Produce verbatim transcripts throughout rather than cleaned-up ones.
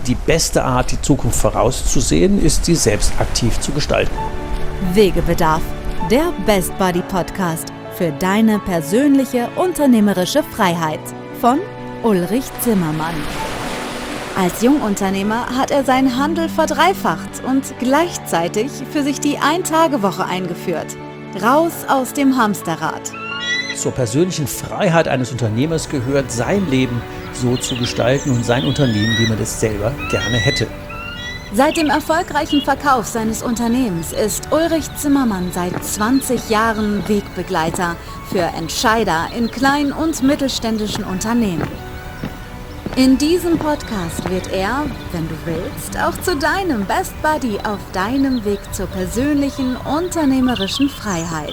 die beste Art, die Zukunft vorauszusehen, ist, sie selbst aktiv zu gestalten. Wegebedarf, der Best Buddy Podcast für deine persönliche unternehmerische Freiheit von Ulrich Zimmermann. Als Jungunternehmer hat er seinen Handel verdreifacht und gleichzeitig für sich die Ein-Tage-Woche eingeführt. Raus aus dem Hamsterrad. Zur persönlichen Freiheit eines Unternehmers gehört, sein Leben so zu gestalten und sein Unternehmen, wie man es selber gerne hätte. Seit dem erfolgreichen Verkauf seines Unternehmens ist Ulrich Zimmermann seit zwanzig Jahren Wegbegleiter für Entscheider in kleinen und mittelständischen Unternehmen. In diesem Podcast wird er, wenn du willst, auch zu deinem Best Buddy auf deinem Weg zur persönlichen unternehmerischen Freiheit.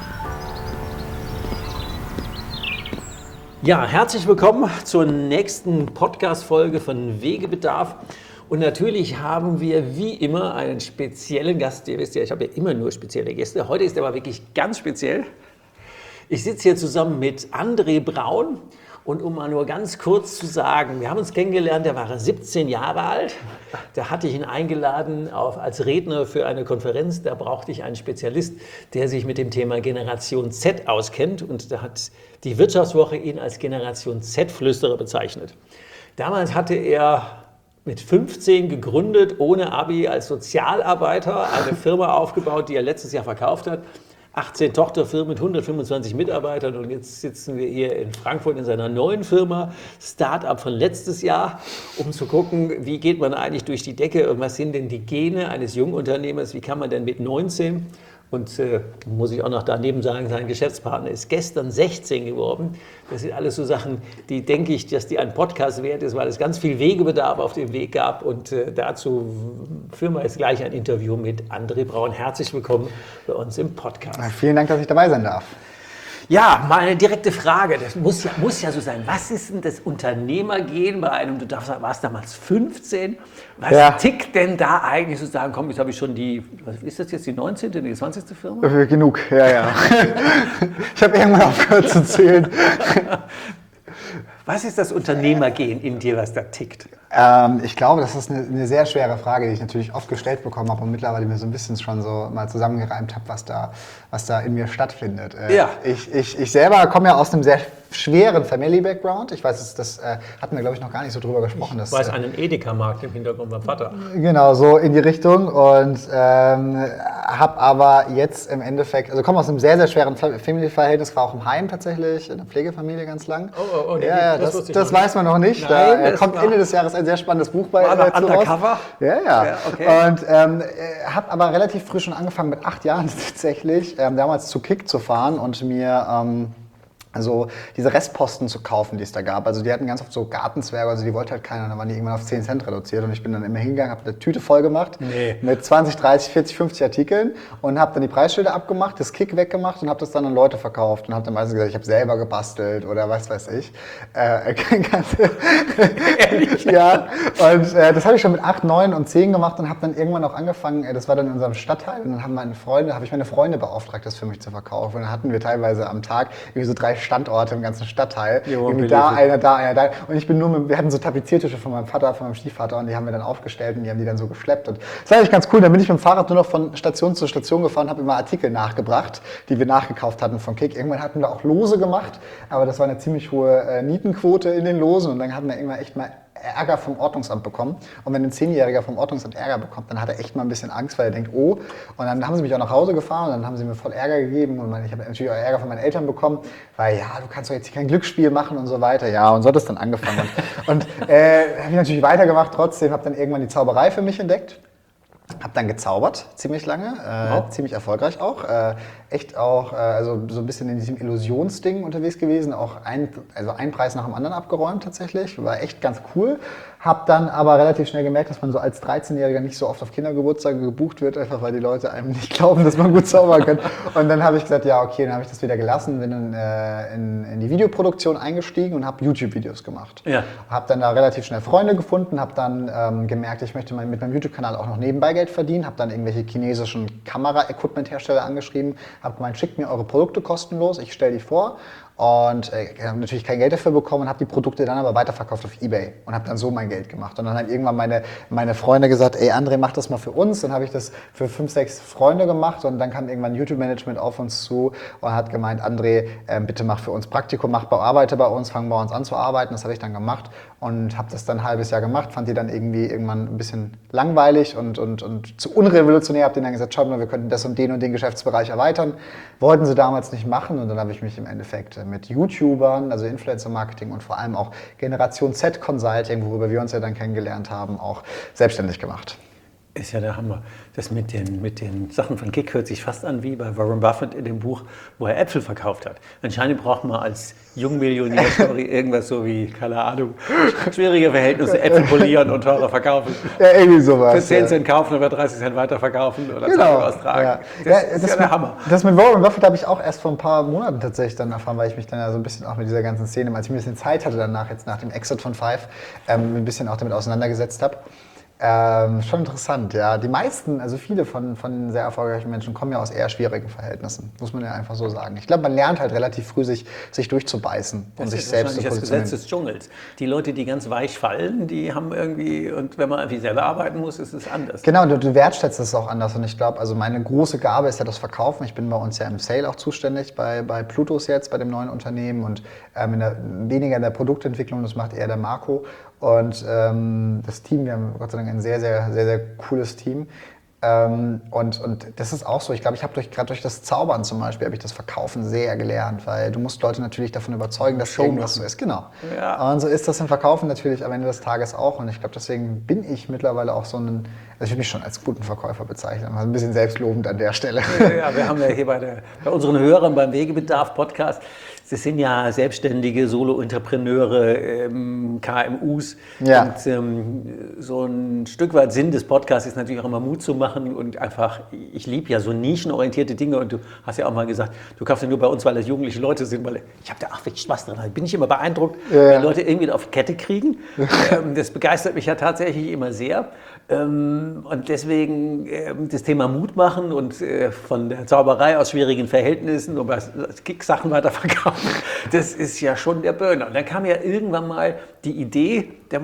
Ja, herzlich willkommen zur nächsten Podcast-Folge von Wegebedarf. Und natürlich haben wir wie immer einen speziellen Gast. Ihr wisst ja, ich habe ja immer nur spezielle Gäste. Heute ist er aber wirklich ganz speziell. Ich sitze hier zusammen mit André Braun. Und um mal nur ganz kurz zu sagen, wir haben uns kennengelernt, der war siebzehn Jahre alt. Da hatte ich ihn eingeladen auf, als Redner für eine Konferenz. Da brauchte ich einen Spezialist, der sich mit dem Thema Generation Z auskennt. Und da hat die Wirtschaftswoche ihn als Generation Z-Flüsterer bezeichnet. Damals hatte er mit fünfzehn gegründet, ohne Abi, als Sozialarbeiter eine Firma aufgebaut, die er letztes Jahr verkauft hat. achtzehn Tochterfirmen mit hundertfünfundzwanzig Mitarbeitern und jetzt sitzen wir hier in Frankfurt in seiner neuen Firma, Start-up von letztes Jahr, um zu gucken, wie geht man eigentlich durch die Decke und was sind denn die Gene eines Jungunternehmers, wie kann man denn mit neunzehn, und äh, muss ich auch noch daneben sagen, sein Geschäftspartner ist gestern sechzehn geworden. Das sind alles so Sachen, die denke ich, dass die ein Podcast wert ist, weil es ganz viel Wegebedarf auf dem Weg gab. Und äh, dazu führen wir jetzt gleich ein Interview mit André Braun. Herzlich willkommen bei uns im Podcast. Ja, vielen Dank, dass ich dabei sein darf. Ja, mal eine direkte Frage. Das muss ja, muss ja so sein. Was ist denn das Unternehmergehen bei einem, du darfst, warst damals fünfzehn, was ja. tickt denn da eigentlich sozusagen, komm, jetzt habe ich schon die, was ist das jetzt, die neunzehnte, die zwanzigste Firma? Äh, genug, ja, ja. Ich habe irgendwann aufgehört zu zählen. Was ist das Unternehmergehen in dir, was da tickt? Ähm, ich glaube, das ist eine, eine sehr schwere Frage, die ich natürlich oft gestellt bekommen habe und mittlerweile mir so ein bisschen schon so mal zusammengereimt habe, was da, was da in mir stattfindet. Äh, ja. ich, ich, ich selber komme ja aus einem sehr schweren Family-Background. Ich weiß, das, das äh, hatten wir, glaube ich, noch gar nicht so drüber gesprochen. Ich weiß, einen Edeka-Markt im Hintergrund beim Vater. Genau, so in die Richtung und ähm, habe aber jetzt im Endeffekt, also komme aus einem sehr, sehr schweren Family-Verhältnis, war auch im Heim tatsächlich, in der Pflegefamilie ganz lang. Oh, oh, oh, ja, ja, das, das, das, das weiß man noch nicht. Nein, da kommt Ende des Jahres ein sehr spannendes Buch bei war noch äh, Undercover? Ja, ja. ja okay. Und ähm, habe aber relativ früh schon angefangen, mit acht Jahren tatsächlich, ähm, damals zu Kick zu fahren und mir ähm, also diese Restposten zu kaufen, die es da gab. Also die hatten ganz oft so Gartenzwerge, also die wollte halt keiner, dann waren die irgendwann auf zehn Cent reduziert und ich bin dann immer hingegangen, habe eine Tüte voll gemacht nee. mit zwanzig, dreißig, vierzig, fünfzig Artikeln und habe dann die Preisschilder abgemacht, das Kick weggemacht und habe das dann an Leute verkauft und habe dann meistens gesagt, ich habe selber gebastelt oder was weiß ich. Äh, Ehrlich? Ja, und äh, das habe ich schon mit acht, neun und zehn gemacht und habe dann irgendwann auch angefangen, äh, das war dann in unserem Stadtteil und dann haben meine Freunde, habe ich meine Freunde beauftragt, das für mich zu verkaufen und dann hatten wir teilweise am Tag irgendwie so drei Standorte im ganzen Stadtteil. Jo, irgendwie da einer, da einer, da. Und ich bin nur mit, wir hatten so Tapeziertische von meinem Vater, von meinem Stiefvater und die haben wir dann aufgestellt und die haben die dann so geschleppt. Und das war eigentlich ganz cool. Dann bin ich mit dem Fahrrad nur noch von Station zu Station gefahren, habe immer Artikel nachgebracht, die wir nachgekauft hatten von Kick. Irgendwann hatten wir auch Lose gemacht, aber das war eine ziemlich hohe äh, Nietenquote in den Losen und dann hatten wir irgendwann echt mal Ärger vom Ordnungsamt bekommen. Und wenn ein Zehnjähriger vom Ordnungsamt Ärger bekommt, dann hat er echt mal ein bisschen Angst, weil er denkt, oh. Und dann haben sie mich auch nach Hause gefahren und dann haben sie mir voll Ärger gegeben. Und ich habe natürlich auch Ärger von meinen Eltern bekommen, weil ja, du kannst doch jetzt hier kein Glücksspiel machen und so weiter. Ja, und so hat es dann angefangen. Und, und äh, habe ich natürlich weitergemacht trotzdem, habe dann irgendwann die Zauberei für mich entdeckt. Hab dann gezaubert, ziemlich lange, äh, wow. ziemlich erfolgreich auch. Äh, echt auch, äh, also so ein bisschen in diesem Illusionsding unterwegs gewesen. Auch ein, also einen Preis nach dem anderen abgeräumt tatsächlich. War echt ganz cool. Hab dann aber relativ schnell gemerkt, dass man so als dreizehnjähriger nicht so oft auf Kindergeburtstage gebucht wird, einfach weil die Leute einem nicht glauben, dass man gut zaubern kann. Und dann habe ich gesagt, ja okay, dann habe ich das wieder gelassen, bin dann äh, in, in die Videoproduktion eingestiegen und habe YouTube-Videos gemacht. Ja. Habe dann da relativ schnell Freunde gefunden, habe dann ähm, gemerkt, ich möchte mein, mit meinem YouTube-Kanal auch noch nebenbei Geld verdienen, habe dann irgendwelche chinesischen Kamera-Equipment-Hersteller angeschrieben, habe gemeint, schickt mir eure Produkte kostenlos, ich stelle die vor. und äh, habe natürlich kein Geld dafür bekommen und habe die Produkte dann aber weiterverkauft auf eBay und habe dann so mein Geld gemacht. Und dann haben irgendwann meine, meine Freunde gesagt, ey André, mach das mal für uns. Dann habe ich das für fünf, sechs Freunde gemacht und dann kam irgendwann YouTube-Management auf uns zu und hat gemeint, André, äh, bitte mach für uns Praktikum, mach, arbeite bei uns, fang bei uns an zu arbeiten. Das habe ich dann gemacht und habe das dann ein halbes Jahr gemacht, fand die dann irgendwie irgendwann ein bisschen langweilig und, und, und zu unrevolutionär, habe denen dann gesagt, schaut mal, wir könnten das und den und den Geschäftsbereich erweitern. Wollten sie damals nicht machen und dann habe ich mich im Endeffekt mit YouTubern, also Influencer-Marketing und vor allem auch Generation Z Consulting, worüber wir uns ja dann kennengelernt haben, auch selbstständig gemacht. Ist ja der Hammer. Das mit den, mit den Sachen von Kick hört sich fast an wie bei Warren Buffett in dem Buch, wo er Äpfel verkauft hat. Anscheinend braucht man als Jungmillionär irgendwas so wie, keine Ahnung, schwierige Verhältnisse, Äpfel polieren und teurer verkaufen. Ja, irgendwie sowas. Für zehn ja. Cent kaufen und für dreißig Cent weiterverkaufen oder genau, Zeitung austragen. Ja. Das, ja, ist das ja der mit, Hammer. Das mit Warren Buffett habe ich auch erst vor ein paar Monaten tatsächlich dann erfahren, weil ich mich dann ja so ein bisschen auch mit dieser ganzen Szene, als ich ein bisschen Zeit hatte danach, jetzt nach dem Exit von Five, ähm, ein bisschen auch damit auseinandergesetzt habe. Ähm, schon interessant, ja. Die meisten, also viele von, von sehr erfolgreichen Menschen kommen ja aus eher schwierigen Verhältnissen, muss man ja einfach so sagen. Ich glaube, man lernt halt relativ früh, sich, sich durchzubeißen und das sich ist selbst zu das positionieren. Gesetz des Dschungels. Die Leute, die ganz weich fallen, die haben irgendwie, und wenn man irgendwie selber arbeiten muss, ist es anders. Genau, du, du wertschätzt es auch anders und ich glaube, also meine große Gabe ist ja das Verkaufen. Ich bin bei uns ja im Sale auch zuständig, bei, bei Plutos jetzt, bei dem neuen Unternehmen und ähm, in der, weniger in der Produktentwicklung, das macht eher der Marco. Und ähm, das Team, wir haben Gott sei Dank ein sehr, sehr, sehr, sehr cooles Team. Ähm, und, und das ist auch so, ich glaube, ich habe durch, gerade durch das Zaubern zum Beispiel, habe ich das Verkaufen sehr gelernt, weil du musst Leute natürlich davon überzeugen, dass irgendwas so ist. Genau. Ja. Und so ist das im Verkaufen natürlich am Ende des Tages auch. Und ich glaube, deswegen bin ich mittlerweile auch so ein, also ich würde mich schon als guten Verkäufer bezeichnen, also ein bisschen selbstlobend an der Stelle. Ja, wir haben ja hier bei, der, bei unseren Hörern beim Wegebedarf-Podcast, das sind ja selbstständige Solo-Entrepreneure, ähm, K M Us. Ja. Und ähm, so ein Stück weit Sinn des Podcasts ist natürlich auch immer Mut zu machen und einfach, ich liebe ja so nischenorientierte Dinge und du hast ja auch mal gesagt, du kaufst ja nur bei uns, weil das jugendliche Leute sind, weil ich habe da auch wirklich Spaß dran. Da bin ich immer beeindruckt, ja. wenn Leute irgendwie auf die Kette kriegen. ähm, das begeistert mich ja tatsächlich immer sehr. Ähm, und deswegen äh, das Thema Mut machen und äh, von der Zauberei aus schwierigen Verhältnissen und Kick-Sachen weiterverkaufen, das ist ja schon der Burner. Und dann kam ja irgendwann mal die Idee, der,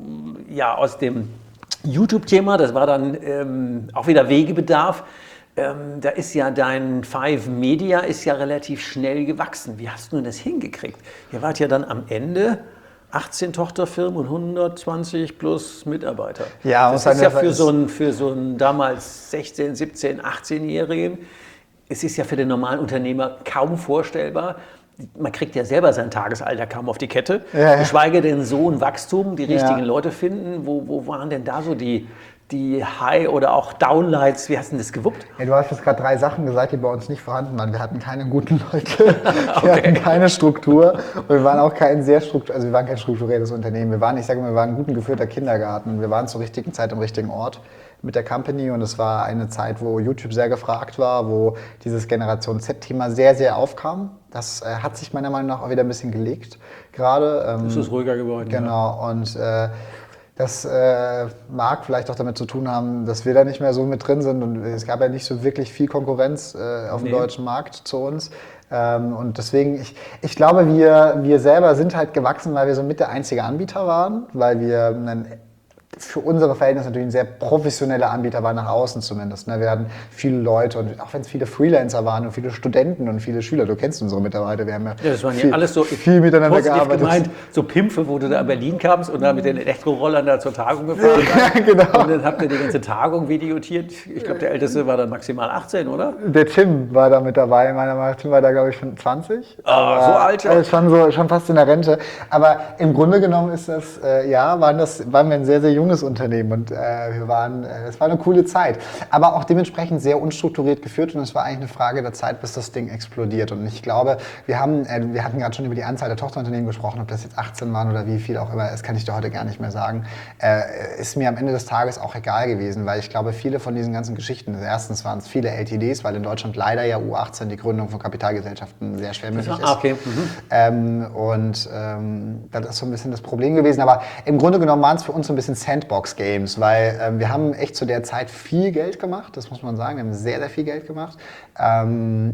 ja, aus dem YouTube-Thema, das war dann ähm, auch wieder Wegebedarf. Ähm, da ist ja dein Five Media ist ja relativ schnell gewachsen. Wie hast du das hingekriegt? Ihr wart ja dann am Ende achtzehn Tochterfirmen und hundertzwanzig plus Mitarbeiter. Ja, das ist ja für so einen für so einen damals sechzehn, siebzehn, achtzehnjährigen, es ist ja für den normalen Unternehmer kaum vorstellbar. Man kriegt ja selber sein Tagesalter kaum auf die Kette, ja, ja. geschweige denn so ein Wachstum, die richtigen ja. Leute finden. Wo, wo waren denn da so die, die High- oder auch Downlights? Wie hast du denn das gewuppt? Ja, du hast jetzt gerade drei Sachen gesagt, die bei uns nicht vorhanden waren. Wir hatten keine guten Leute, Okay. wir hatten keine Struktur und wir waren auch kein sehr struktur, also wir waren kein strukturiertes Unternehmen. Wir waren, ich sage mal, wir waren ein gut geführter Kindergarten. Wir waren zur richtigen Zeit am richtigen Ort mit der Company und es war eine Zeit, wo YouTube sehr gefragt war, wo dieses Generation Z-Thema sehr, sehr aufkam. Das äh, hat sich meiner Meinung nach auch wieder ein bisschen gelegt gerade. Ähm, Es ist ruhiger geworden. Genau, ja. und äh, das äh, mag vielleicht auch damit zu tun haben, dass wir da nicht mehr so mit drin sind und es gab ja nicht so wirklich viel Konkurrenz äh, auf dem Nee. deutschen Markt zu uns. Ähm, und deswegen, ich, ich glaube, wir, wir selber sind halt gewachsen, weil wir so mit der einzige Anbieter waren, weil wir einen für unsere Verhältnisse natürlich ein sehr professioneller Anbieter war, nach außen zumindest. Wir hatten viele Leute und auch wenn es viele Freelancer waren und viele Studenten und viele Schüler, du kennst unsere Mitarbeiter, wir haben ja, Ja, das waren viel, ja alles so viel miteinander positiv gearbeitet. gemeint, so Pimpfe, wo du da in Berlin kamst und da mit den Elektrorollern da zur Tagung gefahren bist. Ja, genau. Und dann habt ihr die ganze Tagung videotiert. Ich glaube, der Älteste war dann maximal achtzehn, oder? Der Tim war da mit dabei, meiner Meinung nach, Tim war da glaube ich schon zwanzig. Ah, so alt, ja. Also schon, so, schon fast in der Rente. Aber im Grunde genommen ist das, äh, ja, waren, das, waren wir ein sehr, sehr junges Unternehmen und äh, wir waren, äh, es war eine coole Zeit. Aber auch dementsprechend sehr unstrukturiert geführt und es war eigentlich eine Frage der Zeit, bis das Ding explodiert. Und ich glaube, wir haben, äh, wir hatten gerade schon über die Anzahl der Tochterunternehmen gesprochen, ob das jetzt achtzehn waren oder wie viel auch immer, das kann ich dir heute gar nicht mehr sagen. Äh, ist mir am Ende des Tages auch egal gewesen, weil ich glaube, viele von diesen ganzen Geschichten, erstens waren es viele L T Ds, weil in Deutschland leider ja U achtzehn, die Gründung von Kapitalgesellschaften, sehr schwer möglich ist. Ah, okay. Mhm. Ähm, und ähm, das ist so ein bisschen das Problem gewesen. Aber im Grunde genommen waren es für uns so ein bisschen Sandbox-Games, weil ähm, wir haben echt zu der Zeit viel Geld gemacht, das muss man sagen. Wir haben sehr, sehr viel Geld gemacht. Ähm,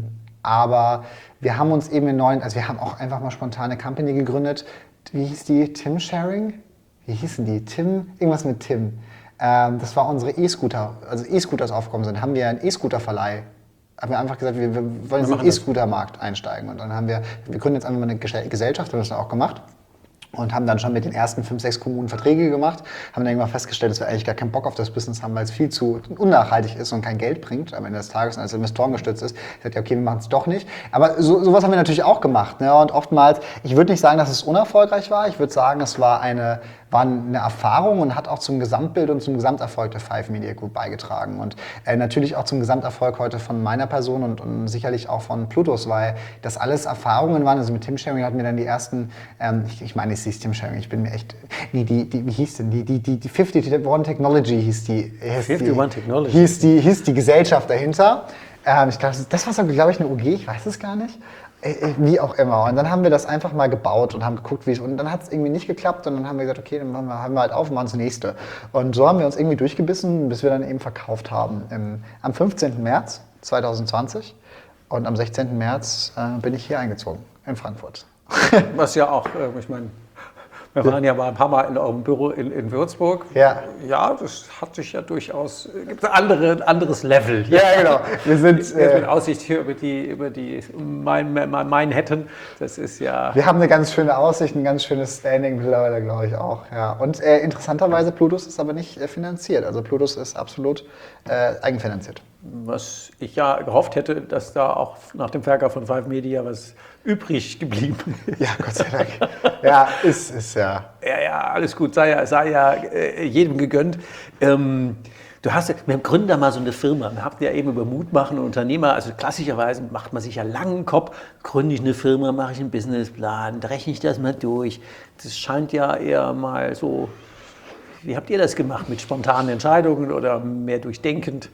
aber wir haben uns eben in neuen, also wir haben auch einfach mal spontan eine Company gegründet. Wie hieß die? Tim Sharing? Wie hießen die? Tim? Irgendwas mit Tim. Ähm, das war unsere E-Scooter, also E-Scooters aufgekommen sind, haben wir einen E-Scooter-Verleih. Haben wir einfach gesagt, wir, wir wollen in den E-Scooter-Markt einsteigen. Und dann haben wir, wir gründen jetzt einfach mal eine Gesellschaft, haben das dann auch gemacht. Und haben dann schon mit den ersten fünf, sechs Kommunen Verträge gemacht, haben dann irgendwann festgestellt, dass wir eigentlich gar keinen Bock auf das Business haben, weil es viel zu unnachhaltig ist und kein Geld bringt am Ende des Tages und als Investoren gestützt ist. Ich sagte, ja, okay, wir machen es doch nicht. Aber so, sowas haben wir natürlich auch gemacht. Ne? Und oftmals, ich würde nicht sagen, dass es unerfolgreich war, ich würde sagen, es war eine, war eine Erfahrung und hat auch zum Gesamtbild und zum Gesamterfolg der Five Media Group beigetragen. Und äh, natürlich auch zum Gesamterfolg heute von meiner Person und, und sicherlich auch von Plutos, weil das alles Erfahrungen waren. Also mit Tim Sharing hatten wir dann die ersten, ähm, ich, ich meine, es hieß Tim Sharing, ich bin mir echt, nee, die, die, wie hieß denn, die, die, die, die fifty-one Technology hieß die, fifty-one Technology? Hieß die, hieß die Gesellschaft dahinter. Ähm, ich glaube, das war so, glaube ich, eine U G, ich weiß es gar nicht. Wie auch immer. Und dann haben wir das einfach mal gebaut und haben geguckt, wie es. Und dann hat es irgendwie nicht geklappt und dann haben wir gesagt, okay, dann machen wir, haben wir halt auf und machen das nächste. Und so haben wir uns irgendwie durchgebissen, bis wir dann eben verkauft haben. Im, am fünfzehnten März zweitausendzwanzig und am sechzehnten März äh, bin ich hier eingezogen, in Frankfurt. Was ja auch, äh, ich meine, wir waren ja mal ein paar Mal in eurem Büro in, in Würzburg. Ja. Ja, das hat sich ja durchaus, gibt ein andere, anderes Level. Ja, genau. Wir sind Jetzt äh, mit Aussicht hier über die, über die Main, Manhattan, das ist ja... Wir haben eine ganz schöne Aussicht, ein ganz schönes Standing mittlerweile, glaube ich auch. Ja. Und äh, interessanterweise, Plutus ist aber nicht äh, finanziert. Also Plutus ist absolut äh, eigenfinanziert. Was ich ja gehofft hätte, dass da auch nach dem Verkauf von Five Media was übrig geblieben ist. Ja, Gott sei Dank. Ja, ist, ist ja. Ja, ja, alles gut, sei ja, sei ja äh, jedem gegönnt. Ähm, du hast ja, wir gründen da mal so eine Firma. Wir habt ja eben über Mut machen und Unternehmer. Also klassischerweise macht man sich ja langen Kopf, gründe ich eine Firma, mache ich einen Businessplan, rechne ich das mal durch. Das scheint ja eher mal so. Wie habt ihr das gemacht? Mit spontanen Entscheidungen oder mehr durchdenkend?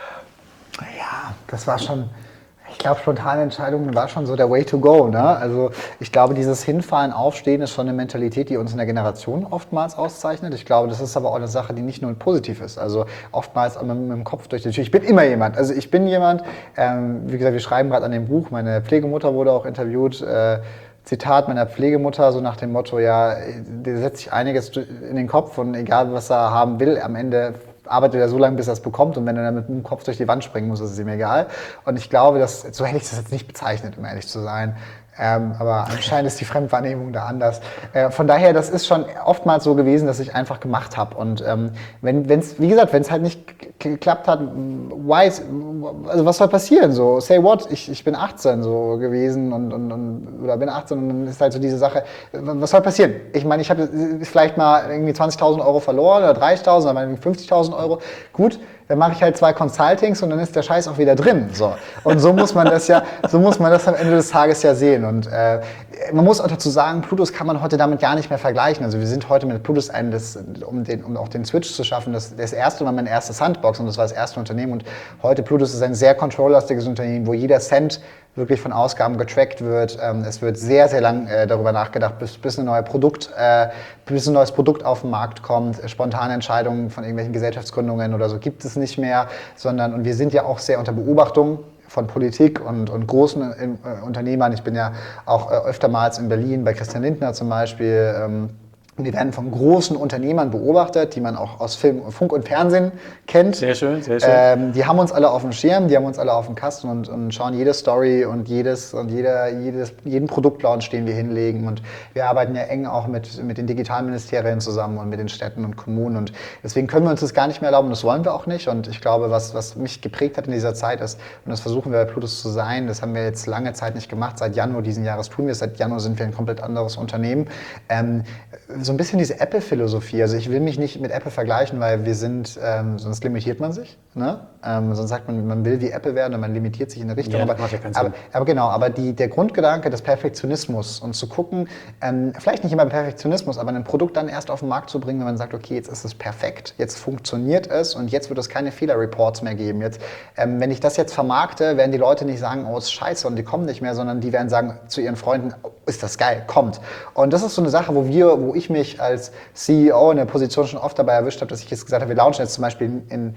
Ja, das war schon, ich glaube, spontane Entscheidungen war schon so der Way to go. Ne? Also ich glaube, dieses Hinfallen, Aufstehen ist schon eine Mentalität, die uns in der Generation oftmals auszeichnet. Ich glaube, das ist aber auch eine Sache, die nicht nur positiv ist. Also oftmals mit, mit dem Kopf durch die Tür. Ich bin immer jemand. Also ich bin jemand, ähm, wie gesagt, wir schreiben gerade an dem Buch, meine Pflegemutter wurde auch interviewt, äh, Zitat meiner Pflegemutter, so nach dem Motto, ja, der setzt sich einiges in den Kopf und egal, was er haben will, am Ende arbeitet er so lange, bis er es bekommt und wenn er dann mit dem Kopf durch die Wand springen muss, ist es ihm egal. Und ich glaube, dass, so hätte ich das jetzt nicht bezeichnet, um ehrlich zu sein. Ähm, aber anscheinend ist die Fremdwahrnehmung da anders. Äh, von daher, das ist schon oftmals so gewesen, dass ich einfach gemacht habe. Und ähm, wenn es, wie gesagt, wenn es halt nicht geklappt hat, why, also was soll passieren? So, say what? Ich, ich bin achtzehn so gewesen und, und, und oder bin achtzehn und dann ist halt so diese Sache, was soll passieren? Ich meine, ich habe vielleicht mal irgendwie zwanzigtausend Euro verloren oder dreißigtausend oder irgendwie fünfzigtausend Euro. Gut. Dann mache ich halt zwei Consultings und dann ist der Scheiß auch wieder drin. So. Und so muss man das ja, so muss man das am Ende des Tages ja sehen. Und äh, man muss auch dazu sagen, Plutus kann man heute damit gar nicht mehr vergleichen. Also wir sind heute mit Plutus ein, das, um, den, um auch den Switch zu schaffen, das, das erste war mein erstes Sandbox und das war das erste Unternehmen. Und heute Plutus ist ein sehr controllastiges Unternehmen, wo jeder Cent wirklich von Ausgaben getrackt wird. Es wird sehr, sehr lang äh, darüber nachgedacht, bis, bis, ein neue Produkt, äh, bis ein neues Produkt auf den Markt kommt. Spontane Entscheidungen von irgendwelchen Gesellschaftsgründungen oder so gibt es nicht mehr, sondern, und wir sind ja auch sehr unter Beobachtung von Politik und, und großen äh, Unternehmern. Ich bin ja auch äh, öftermals in Berlin bei Christian Lindner zum Beispiel. Ähm, Wir werden von großen Unternehmern beobachtet, die man auch aus Film, Funk und Fernsehen kennt. Sehr schön, sehr schön. Ähm, die haben uns alle auf dem Schirm, die haben uns alle auf dem Kasten und, und schauen jede Story und jedes und jeder, jedes, jeden Produktlaunch, den wir hinlegen. Und wir arbeiten ja eng auch mit, mit den Digitalministerien zusammen und mit den Städten und Kommunen. Und deswegen können wir uns das gar nicht mehr erlauben, das wollen wir auch nicht. Und ich glaube, was, was mich geprägt hat in dieser Zeit ist, und das versuchen wir bei Plutus zu sein, das haben wir jetzt lange Zeit nicht gemacht. Seit Januar diesen Jahres tun wir es. Seit Januar sind wir ein komplett anderes Unternehmen. Ähm, so ein bisschen diese Apple-Philosophie. Also ich will mich nicht mit Apple vergleichen, weil wir sind, ähm, sonst limitiert man sich. Ne? Ähm, sonst sagt man, man will wie Apple werden und man limitiert sich in eine Richtung. Ja, aber, macht ja keinen aber, Sinn. aber genau, aber die, der Grundgedanke des Perfektionismus und zu gucken, ähm, vielleicht nicht immer Perfektionismus, aber ein Produkt dann erst auf den Markt zu bringen, wenn man sagt, okay, jetzt ist es perfekt, jetzt funktioniert es und jetzt wird es keine Fehler-Reports mehr geben. Jetzt, ähm, wenn ich das jetzt vermarkte, werden die Leute nicht sagen, oh, ist scheiße und die kommen nicht mehr, sondern die werden sagen zu ihren Freunden, oh, ist das geil, kommt. Und das ist so eine Sache, wo wir, wo ich mich als C E O in der Position schon oft dabei erwischt habe, dass ich jetzt gesagt habe, wir launchen jetzt zum Beispiel in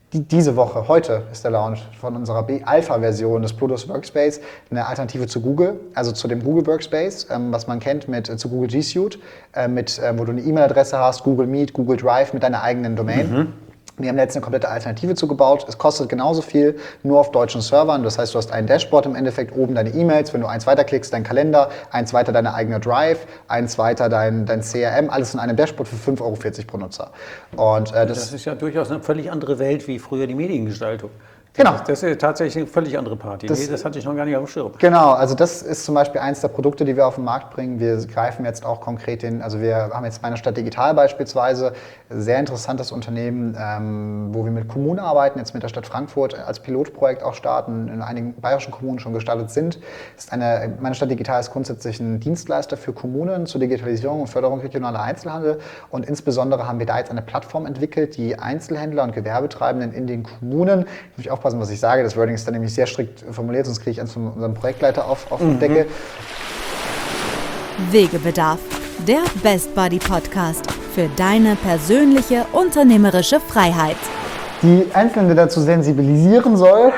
Die, diese Woche, heute ist der Launch von unserer Alpha-Version des Plutus Workspace, eine Alternative zu Google, also zu dem Google Workspace, ähm, was man kennt mit, äh, zu Google G Suite, äh, mit, äh, wo du eine E-Mail-Adresse hast, Google Meet, Google Drive mit deiner eigenen Domain. Mhm. Wir haben jetzt eine komplette Alternative zugebaut. Es kostet genauso viel, nur auf deutschen Servern. Das heißt, du hast ein Dashboard im Endeffekt, oben deine E-Mails, wenn du eins weiterklickst, dein Kalender, eins weiter deine eigene Drive, eins weiter dein, dein C R M, alles in einem Dashboard für fünf Euro vierzig pro Nutzer. Und, äh, das, das ist ja durchaus eine völlig andere Welt wie früher die Mediengestaltung. Genau. Das, das ist tatsächlich eine völlig andere Party. Das, nee, das hatte ich noch gar nicht auf dem Schirm. Genau, also das ist zum Beispiel eins der Produkte, die wir auf den Markt bringen. Wir greifen jetzt auch konkret den, also wir haben jetzt meine Stadt Digital beispielsweise, sehr interessantes Unternehmen, ähm, wo wir mit Kommunen arbeiten, jetzt mit der Stadt Frankfurt als Pilotprojekt auch starten, in einigen bayerischen Kommunen schon gestartet sind. Ist eine, meine Stadt Digital ist grundsätzlich ein Dienstleister für Kommunen zur Digitalisierung und Förderung regionaler Einzelhandel und insbesondere haben wir da jetzt eine Plattform entwickelt, die Einzelhändler und Gewerbetreibenden in den Kommunen, muss ich aufpassen, was ich sage, das Wording ist dann nämlich sehr strikt formuliert, sonst kriege ich eins von unserem Projektleiter auf, auf mhm. die Decke. Wegebedarf, der Best Buddy Podcast für deine persönliche unternehmerische Freiheit. Die Einzelne dazu sensibilisieren soll,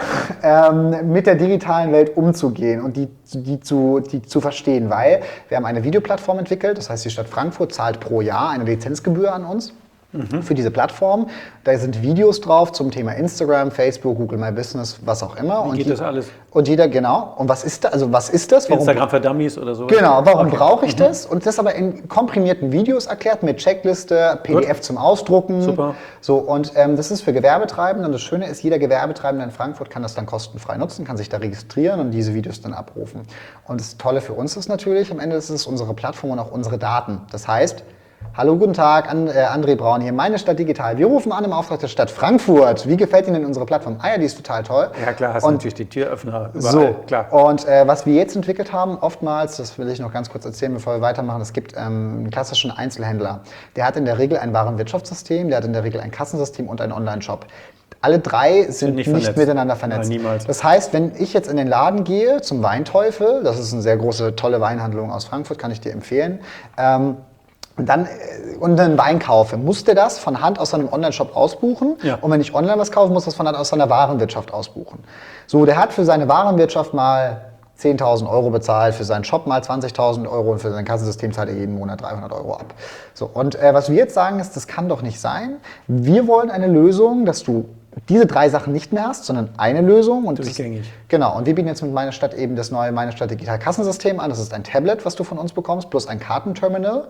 ähm, mit der digitalen Welt umzugehen und die, die, zu, die zu verstehen, weil wir haben eine Videoplattform entwickelt, das heißt die Stadt Frankfurt zahlt pro Jahr eine Lizenzgebühr an uns. Mhm. Für diese Plattform. Da sind Videos drauf zum Thema Instagram, Facebook, Google My Business, was auch immer. Wie und geht die, das alles? Und jeder, genau. Und was ist da, also was ist das? Warum, Instagram für Dummies oder so? Genau, warum okay. brauche ich mhm. das? Und das aber in komprimierten Videos erklärt, mit Checkliste, P D F Gut. Zum Ausdrucken. Super. So, und ähm, das ist für Gewerbetreibende. Und das Schöne ist, jeder Gewerbetreibende in Frankfurt kann das dann kostenfrei nutzen, kann sich da registrieren und diese Videos dann abrufen. Und das Tolle für uns ist natürlich, am Ende ist es unsere Plattform und auch unsere Daten. Das heißt, hallo, guten Tag, And, äh, André Braun hier, meine Stadt Digital. Wir rufen an im Auftrag der Stadt Frankfurt. Wie gefällt Ihnen denn unsere Plattform? Ah ja, die ist total toll. Ja klar, hast und, natürlich die Türöffner überall. So, klar. Und äh, was wir jetzt entwickelt haben, oftmals, das will ich noch ganz kurz erzählen, bevor wir weitermachen, es gibt ähm, einen klassischen Einzelhändler. Der hat in der Regel ein Warenwirtschaftssystem, der hat in der Regel ein Kassensystem und einen Online-Shop. Alle drei sind, sind nicht, nicht miteinander vernetzt. Nein, niemals. Das heißt, wenn ich jetzt in den Laden gehe, zum Weinteufel, das ist eine sehr große, tolle Weinhandlung aus Frankfurt, kann ich dir empfehlen, ähm, und dann und einen Wein kaufe, muss der das von Hand aus seinem Online-Shop ausbuchen. Ja. Und wenn ich online was kaufe, muss das von Hand aus seiner Warenwirtschaft ausbuchen. So, der hat für seine Warenwirtschaft mal zehntausend Euro bezahlt, für seinen Shop mal zwanzigtausend Euro und für sein Kassensystem zahlt er jeden Monat dreihundert Euro ab. So, und äh, was wir jetzt sagen ist, das kann doch nicht sein. Wir wollen eine Lösung, dass du diese drei Sachen nicht mehr hast, sondern eine Lösung. Und durchgängig. Das, genau. Und wir bieten jetzt mit Meine Stadt eben das neue Meine Stadt Digital Kassensystem an. Das ist ein Tablet, was du von uns bekommst, plus ein Kartenterminal.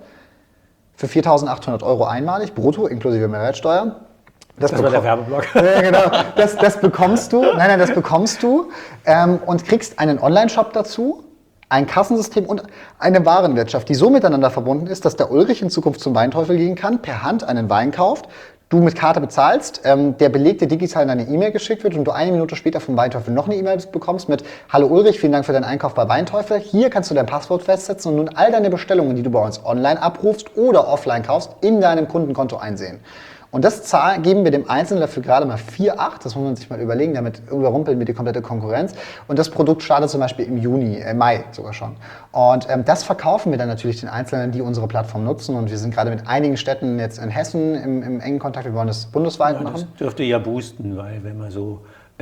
Für viertausendachthundert Euro einmalig, brutto, inklusive Mehrwertsteuer. Das, das war der Werbeblock. Ja, genau. Das, das bekommst du, nein, nein, das bekommst du ähm, und kriegst einen Online-Shop dazu, ein Kassensystem und eine Warenwirtschaft, die so miteinander verbunden ist, dass der Ulrich in Zukunft zum Weinteufel gehen kann, per Hand einen Wein kauft, du mit Karte bezahlst, ähm, der Beleg dir digital in eine E-Mail geschickt wird und du eine Minute später vom Weinteufel noch eine E-Mail bekommst mit Hallo Ulrich, vielen Dank für deinen Einkauf bei Weinteufel. Hier kannst du dein Passwort festsetzen und nun all deine Bestellungen, die du bei uns online abrufst oder offline kaufst, in deinem Kundenkonto einsehen. Und das Zahl geben wir dem Einzelnen dafür gerade mal vier Komma acht, das muss man sich mal überlegen, damit überrumpeln wir die komplette Konkurrenz. Und das Produkt startet zum Beispiel im Juni, äh, Mai sogar schon. Und ähm, das verkaufen wir dann natürlich den Einzelnen, die unsere Plattform nutzen. Und wir sind gerade mit einigen Städten jetzt in Hessen im, im engen Kontakt, wir wollen das bundesweit ja, machen. Das dürfte ja boosten, weil wenn man so...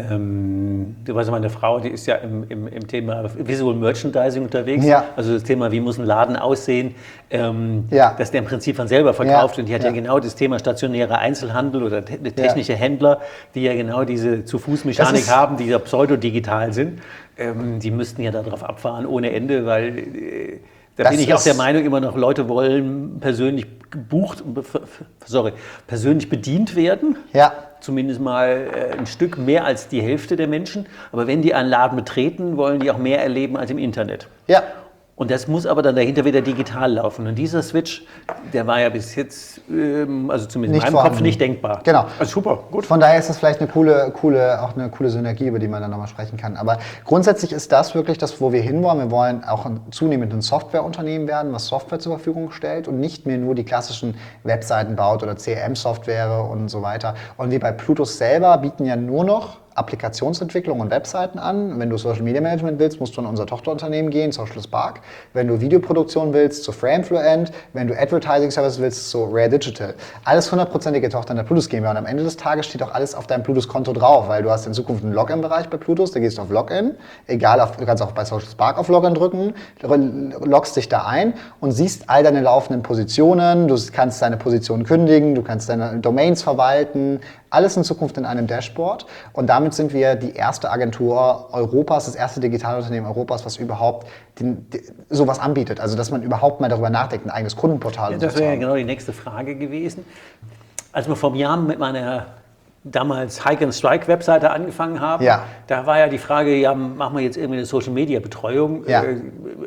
Ähm, du weißt, meine Frau, die ist ja im, im, im Thema Visual Merchandising unterwegs. Ja. Also das Thema, wie muss ein Laden aussehen, ähm, ja. dass der im Prinzip von selber verkauft. Ja. Und die hat ja. ja genau das Thema stationärer Einzelhandel oder te technische ja. Händler, die ja genau diese Zu-Fuß-Mechanik haben, die ja pseudo-digital sind. Ähm, die müssten ja darauf abfahren ohne Ende, weil... Äh, Da das bin ich auch der Meinung, immer noch Leute wollen persönlich gebucht, sorry, persönlich bedient werden. Ja. Zumindest mal ein Stück mehr als die Hälfte der Menschen. Aber wenn die einen Laden betreten, wollen die auch mehr erleben als im Internet. Ja. Und das muss aber dann dahinter wieder digital laufen. Und dieser Switch, der war ja bis jetzt, ähm, also zumindest in meinem Kopf, nicht denkbar. Genau. Also super, gut. Von daher ist das vielleicht eine coole, coole, auch eine coole Synergie, über die man dann nochmal sprechen kann. Aber grundsätzlich ist das wirklich das, wo wir hinwollen. Wir wollen auch zunehmend ein Softwareunternehmen werden, was Software zur Verfügung stellt und nicht mehr nur die klassischen Webseiten baut oder C R M-Software und so weiter. Und wir bei Plutus selber bieten ja nur noch Applikationsentwicklung und Webseiten an. Wenn du Social Media Management willst, musst du in unser Tochterunternehmen gehen, Social Spark. Wenn du Videoproduktion willst, zu Framefluent. Wenn du Advertising Service willst, zu Rare Digital. Alles hundertprozentige Tochter in der Plutus GmbH. Und am Ende des Tages steht auch alles auf deinem Plutus-Konto drauf, weil du hast in Zukunft einen Login-Bereich bei Plutus, da gehst du auf Login, egal, auf, du kannst auch bei Social Spark auf Login drücken, loggst dich da ein und siehst all deine laufenden Positionen, du kannst deine Positionen kündigen, du kannst deine Domains verwalten, alles in Zukunft in einem Dashboard. Und damit sind wir die erste Agentur Europas, das erste Digitalunternehmen Europas, was überhaupt den, die, sowas anbietet. Also dass man überhaupt mal darüber nachdenkt, ein eigenes Kundenportal ja, zu haben. Das wäre ja genau die nächste Frage gewesen. Als wir vor einem Jahr mit meiner damals Hike and Strike Webseite angefangen haben, ja. da war ja die Frage, ja, machen wir jetzt irgendwie eine Social Media Betreuung? Ja. Äh,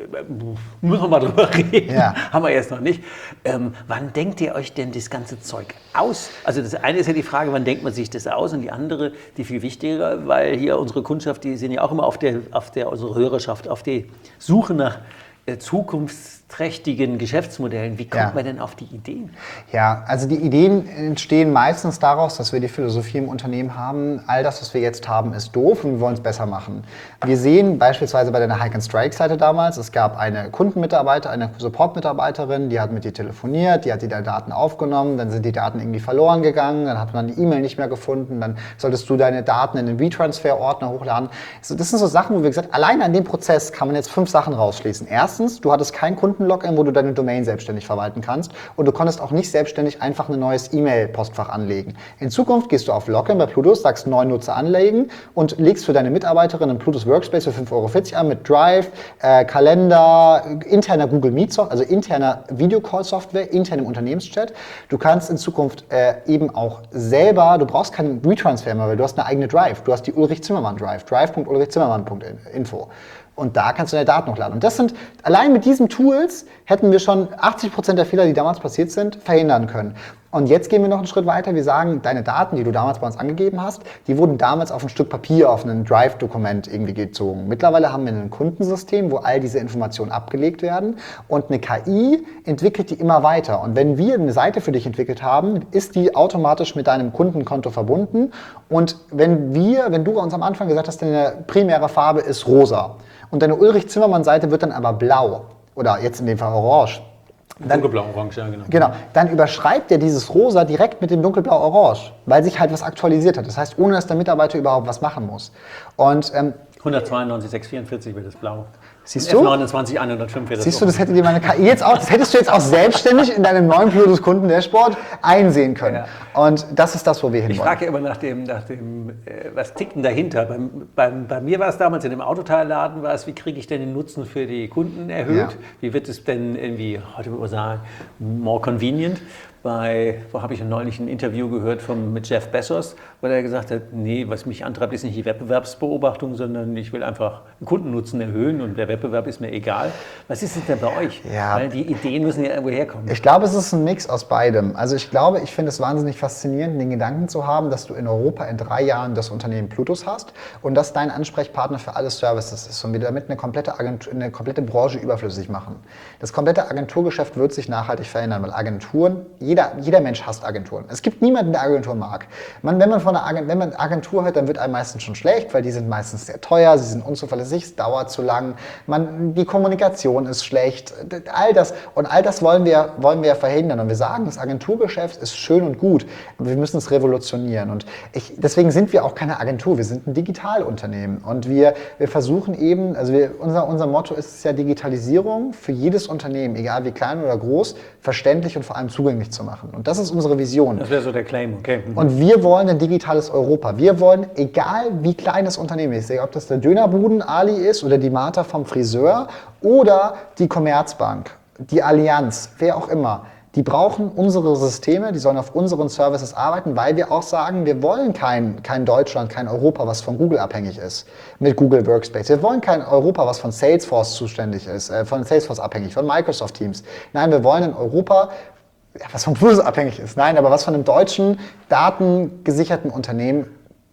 müssen wir mal drüber reden. Ja. Haben wir erst noch nicht. Ähm, wann denkt ihr euch denn das ganze Zeug aus? Also das eine ist ja die Frage, wann denkt man sich das aus? Und die andere, die viel wichtiger, weil hier unsere Kundschaft, die sind ja auch immer auf der, auf der unsere Hörerschaft, auf die Suche nach äh, zukunftsträchtigen Geschäftsmodellen. Wie kommt ja. man denn auf die Ideen? Ja, also die Ideen entstehen meistens daraus, dass wir die Philosophie im Unternehmen haben, all das, was wir jetzt haben, ist doof und wir wollen es besser machen. Wir sehen beispielsweise bei der Hike and Strike Seite damals, es gab eine Kundenmitarbeiter, eine Support-Mitarbeiterin, die hat mit dir telefoniert, die hat die Daten aufgenommen, dann sind die Daten irgendwie verloren gegangen, dann hat man die E-Mail nicht mehr gefunden, dann solltest du deine Daten in den WeTransfer-Ordner hochladen. Also das sind so Sachen, wo wir gesagt haben, allein an dem Prozess kann man jetzt fünf Sachen rausschließen. Erstens, du hattest kein Kundenlogin, wo du deine Domain selbstständig verwalten kannst und du konntest auch nicht selbstständig einfach ein neues E-Mail-Postfach anlegen. In Zukunft gehst du auf Login bei Plutus, sagst neuen Nutzer anlegen und legst für deine Mitarbeiterin einen Plutus Workspace für fünf Euro vierzig an mit Drive, äh, Kalender, interner Google Meet Software, also interner Videocall-Software, internem Unternehmenschat. Du kannst in Zukunft äh, eben auch selber, du brauchst keinen WeTransfer mehr, weil du hast eine eigene Drive. Du hast die Ulrich Zimmermann Drive, drive punkt ulrich zimmermann punkt info. Und da kannst du deine Daten hochladen. Und das sind, allein mit diesen Tools hätten wir schon achtzig Prozent der Fehler, die damals passiert sind, verhindern können. Und jetzt gehen wir noch einen Schritt weiter. Wir sagen, deine Daten, die du damals bei uns angegeben hast, die wurden damals auf ein Stück Papier, auf ein Drive-Dokument irgendwie gezogen. Mittlerweile haben wir ein Kundensystem, wo all diese Informationen abgelegt werden. Und eine K I entwickelt die immer weiter. Und wenn wir eine Seite für dich entwickelt haben, ist die automatisch mit deinem Kundenkonto verbunden. Und wenn wir, wenn du uns am Anfang gesagt hast, deine primäre Farbe ist rosa und deine Ulrich-Zimmermann-Seite wird dann aber blau oder jetzt in dem Fall orange, Dann, Dunkelblau-Orange, ja genau. Genau, dann überschreibt er dieses Rosa direkt mit dem Dunkelblau-Orange, weil sich halt was aktualisiert hat. Das heißt, ohne dass der Mitarbeiter überhaupt was machen muss. Und ähm, hundertzweiundneunzig sechshundertvierundvierzig wird das Blau. Siehst F du? neunundzwanzig hundertfünf wird das Siehst du, das hätte dir meine K I jetzt auch, das hättest du jetzt auch selbstständig in deinem neuen Plutus-Kunden-Dashboard einsehen können. Ja. Und das ist das, wo wir hinwollen. Ich frage ja immer nach dem, nach dem äh, was tickt denn dahinter? Beim, beim, bei mir war es damals in dem Autoteilladen, war es, wie kriege ich denn den Nutzen für die Kunden erhöht? Ja. Wie wird es denn irgendwie, heute würde man sagen, more convenient? Bei, wo habe ich neulich ein Interview gehört vom, mit Jeff Bezos, wo er gesagt hat, nee, was mich antreibt, ist nicht die Wettbewerbsbeobachtung, sondern ich will einfach den Kundennutzen erhöhen und der Wettbewerb ist mir egal. Was ist es denn bei euch? Ja. Weil die Ideen müssen ja irgendwo herkommen. Ich glaube, es ist ein Mix aus beidem. Also ich glaube, ich finde es wahnsinnig faszinierend, den Gedanken zu haben, dass du in Europa in drei Jahren das Unternehmen Plutus hast und dass dein Ansprechpartner für alle Services ist und wir damit eine komplette, Agentur, eine komplette Branche überflüssig machen. Das komplette Agenturgeschäft wird sich nachhaltig verändern, weil Agenturen, jeder, jeder Mensch hasst Agenturen. Es gibt niemanden, der Agentur mag. Man, wenn, man von einer Agent, wenn man Agentur hört, dann wird einem meistens schon schlecht, weil die sind meistens sehr teuer, sie sind unzuverlässig, es dauert zu lang, man, die Kommunikation ist schlecht, all das. Und all das wollen wir, wollen wir verhindern. Und wir sagen, das Agenturgeschäft ist schön und gut, aber wir müssen es revolutionieren. Und ich, deswegen sind wir auch keine Agentur, wir sind ein Digitalunternehmen. Und wir, wir versuchen eben, also wir, unser, unser Motto ist es ja Digitalisierung für jedes Unternehmen, egal wie klein oder groß, verständlich und vor allem zugänglich zu machen. Und das ist unsere Vision. Das wäre so der Claim, okay. Mhm. Und wir wollen ein digitales Europa. Wir wollen, egal wie klein das Unternehmen ist, ob das der Dönerbuden Ali ist oder die Martha vom Friseur oder die Commerzbank, die Allianz, wer auch immer, die brauchen unsere Systeme, die sollen auf unseren Services arbeiten, weil wir auch sagen, wir wollen kein, kein Deutschland, kein Europa, was von Google abhängig ist, mit Google Workspace. Wir wollen kein Europa, was von Salesforce zuständig ist, äh, von Salesforce abhängig, von Microsoft Teams. Nein, wir wollen ein Europa, ja, was von Plutus abhängig ist. Nein, aber was von einem deutschen, datengesicherten Unternehmen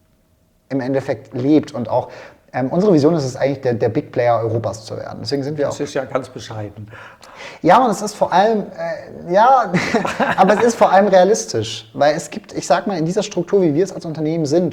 im Endeffekt lebt und auch Ähm, unsere Vision ist es eigentlich, der, der Big Player Europas zu werden. Deswegen sind wir das auch. Das ist ja ganz bescheiden. Ja, und es ist vor allem, äh, ja, aber es ist vor allem realistisch. Weil es gibt, ich sag mal, in dieser Struktur, wie wir es als Unternehmen sind,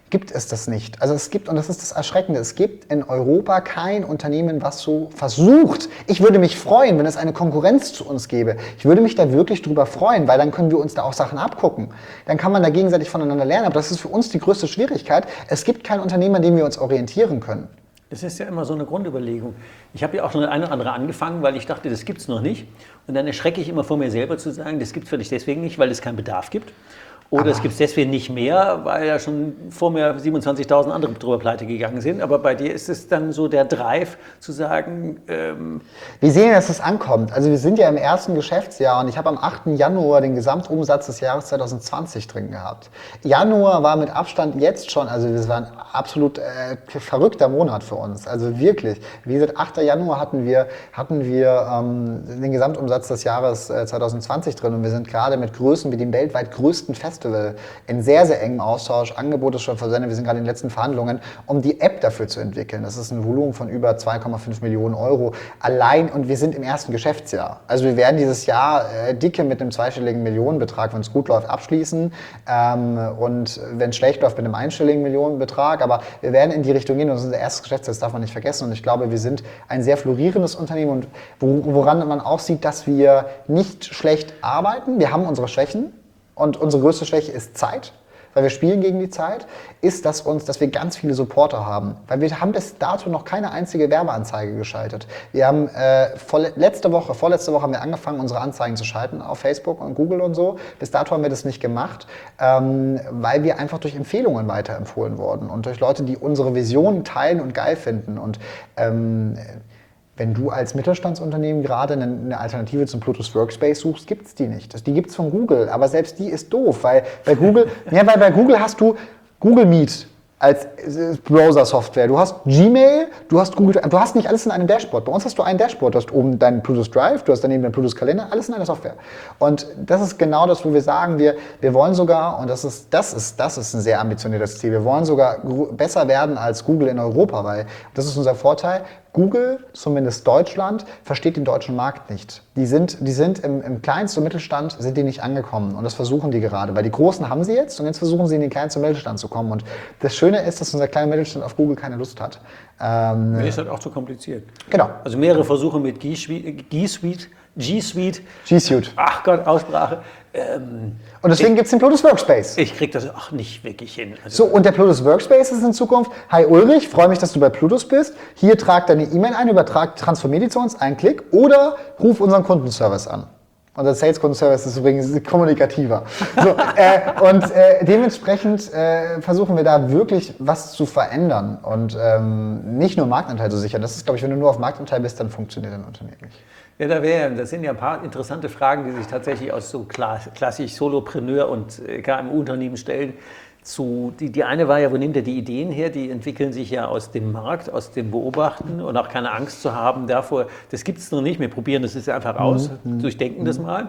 gibt es das nicht. Also es gibt, und das ist das Erschreckende, es gibt in Europa kein Unternehmen, was so versucht. Ich würde mich freuen, wenn es eine Konkurrenz zu uns gäbe. Ich würde mich da wirklich drüber freuen, weil dann können wir uns da auch Sachen abgucken. Dann kann man da gegenseitig voneinander lernen. Aber das ist für uns die größte Schwierigkeit. Es gibt kein Unternehmen, an dem wir uns orientieren können. Das ist ja immer so eine Grundüberlegung. Ich habe ja auch schon eine oder andere angefangen, weil ich dachte, das gibt es noch nicht. Und dann erschrecke ich immer vor mir selber zu sagen, das gibt es vielleicht deswegen nicht, weil es keinen Bedarf gibt. Oder aber es gibt es deswegen nicht mehr, weil ja schon vor mir siebenundzwanzigtausend andere drüber pleite gegangen sind. Aber bei dir ist es dann so der Drive zu sagen... Ähm wir sehen, dass es ankommt. Also wir sind ja im ersten Geschäftsjahr und ich habe am achten Januar den Gesamtumsatz des Jahres zwanzig zwanzig drin gehabt. Januar war mit Abstand jetzt schon, also das war ein absolut äh, verrückter Monat für uns. Also wirklich. Wie gesagt, achter Januar hatten wir, hatten wir ähm, den Gesamtumsatz des Jahres äh, zwanzig zwanzig drin und wir sind gerade mit Größen wie dem weltweit größten Festival in sehr, sehr engem Austausch, Angebote schon versendet, wir sind gerade in den letzten Verhandlungen, um die App dafür zu entwickeln. Das ist ein Volumen von über zwei Komma fünf Millionen Euro allein und wir sind im ersten Geschäftsjahr. Also wir werden dieses Jahr äh, dicke mit einem zweistelligen Millionenbetrag, wenn es gut läuft, abschließen ähm, und wenn es schlecht läuft, mit einem einstelligen Millionenbetrag, aber wir werden in die Richtung gehen und das ist unser erstes Geschäftsjahr, das darf man nicht vergessen und ich glaube, wir sind ein sehr florierendes Unternehmen und wo, woran man auch sieht, dass wir nicht schlecht arbeiten, wir haben unsere Schwächen. Und unsere größte Schwäche ist Zeit, weil wir spielen gegen die Zeit, ist, dass, uns, dass wir ganz viele Supporter haben. Weil wir haben bis dato noch keine einzige Werbeanzeige geschaltet. Wir haben äh, vor, letzte Woche, vorletzte Woche haben wir angefangen, unsere Anzeigen zu schalten auf Facebook und Google und so. Bis dato haben wir das nicht gemacht, ähm, weil wir einfach durch Empfehlungen weiterempfohlen wurden und durch Leute, die unsere Vision teilen und geil finden. Und ähm, wenn du als Mittelstandsunternehmen gerade eine Alternative zum Bluetooth Workspace suchst, gibt es die nicht. Die gibt es von Google, aber selbst die ist doof, weil bei Google, ja, weil bei Google hast du Google Meet als Browser-Software. Du hast Gmail, du hast Google, du hast nicht alles in einem Dashboard. Bei uns hast du ein Dashboard, du hast oben deinen Bluetooth Drive, du hast daneben deinen Bluetooth Kalender, alles in einer Software. Und das ist genau das, wo wir sagen, wir, wir wollen sogar, und das ist, das ist, das ist ein sehr ambitioniertes Ziel, wir wollen sogar besser werden als Google in Europa, weil das ist unser Vorteil. Google, zumindest Deutschland, versteht den deutschen Markt nicht. Die sind, die sind im, im Kleinst- und Mittelstand sind die nicht angekommen und das versuchen die gerade, weil die Großen haben sie jetzt und jetzt versuchen sie in den Kleinst- und Mittelstand zu kommen und das Schöne ist, dass unser kleiner Mittelstand auf Google keine Lust hat. Ähm, Mir ist halt auch zu kompliziert. Genau. Also mehrere Versuche mit G Suite, G Suite, G Suite, G Suite. Ach Gott, Aussprache. Ähm, und deswegen gibt es den Bluetooth Workspace. Ich kriege das auch nicht wirklich hin. Also so, und der Bluetooth Workspace ist in Zukunft, hi Ulrich, freue mich, dass du bei Bluetooth bist. Hier trag deine E-Mail ein, übertrag, transformier die zu uns, ein Klick oder ruf unseren Kundenservice an. Unser Sales-Kundenservice ist übrigens kommunikativer. So, äh, und äh, dementsprechend äh, versuchen wir da wirklich was zu verändern und ähm, nicht nur Marktanteil zu sichern. Das ist, glaube ich, wenn du nur auf Marktanteil bist, dann funktioniert ein Unternehmen nicht. Ja, da wären, das sind ja ein paar interessante Fragen, die sich tatsächlich aus so klassisch Solopreneur und K M U-Unternehmen stellen. Zu, die, die eine war ja, wo nehmt ihr die Ideen her? Die entwickeln sich ja aus dem Markt, aus dem Beobachten und auch keine Angst zu haben davor, das gibt es noch nicht, wir probieren das jetzt einfach aus, mhm. durchdenken mhm. das mal.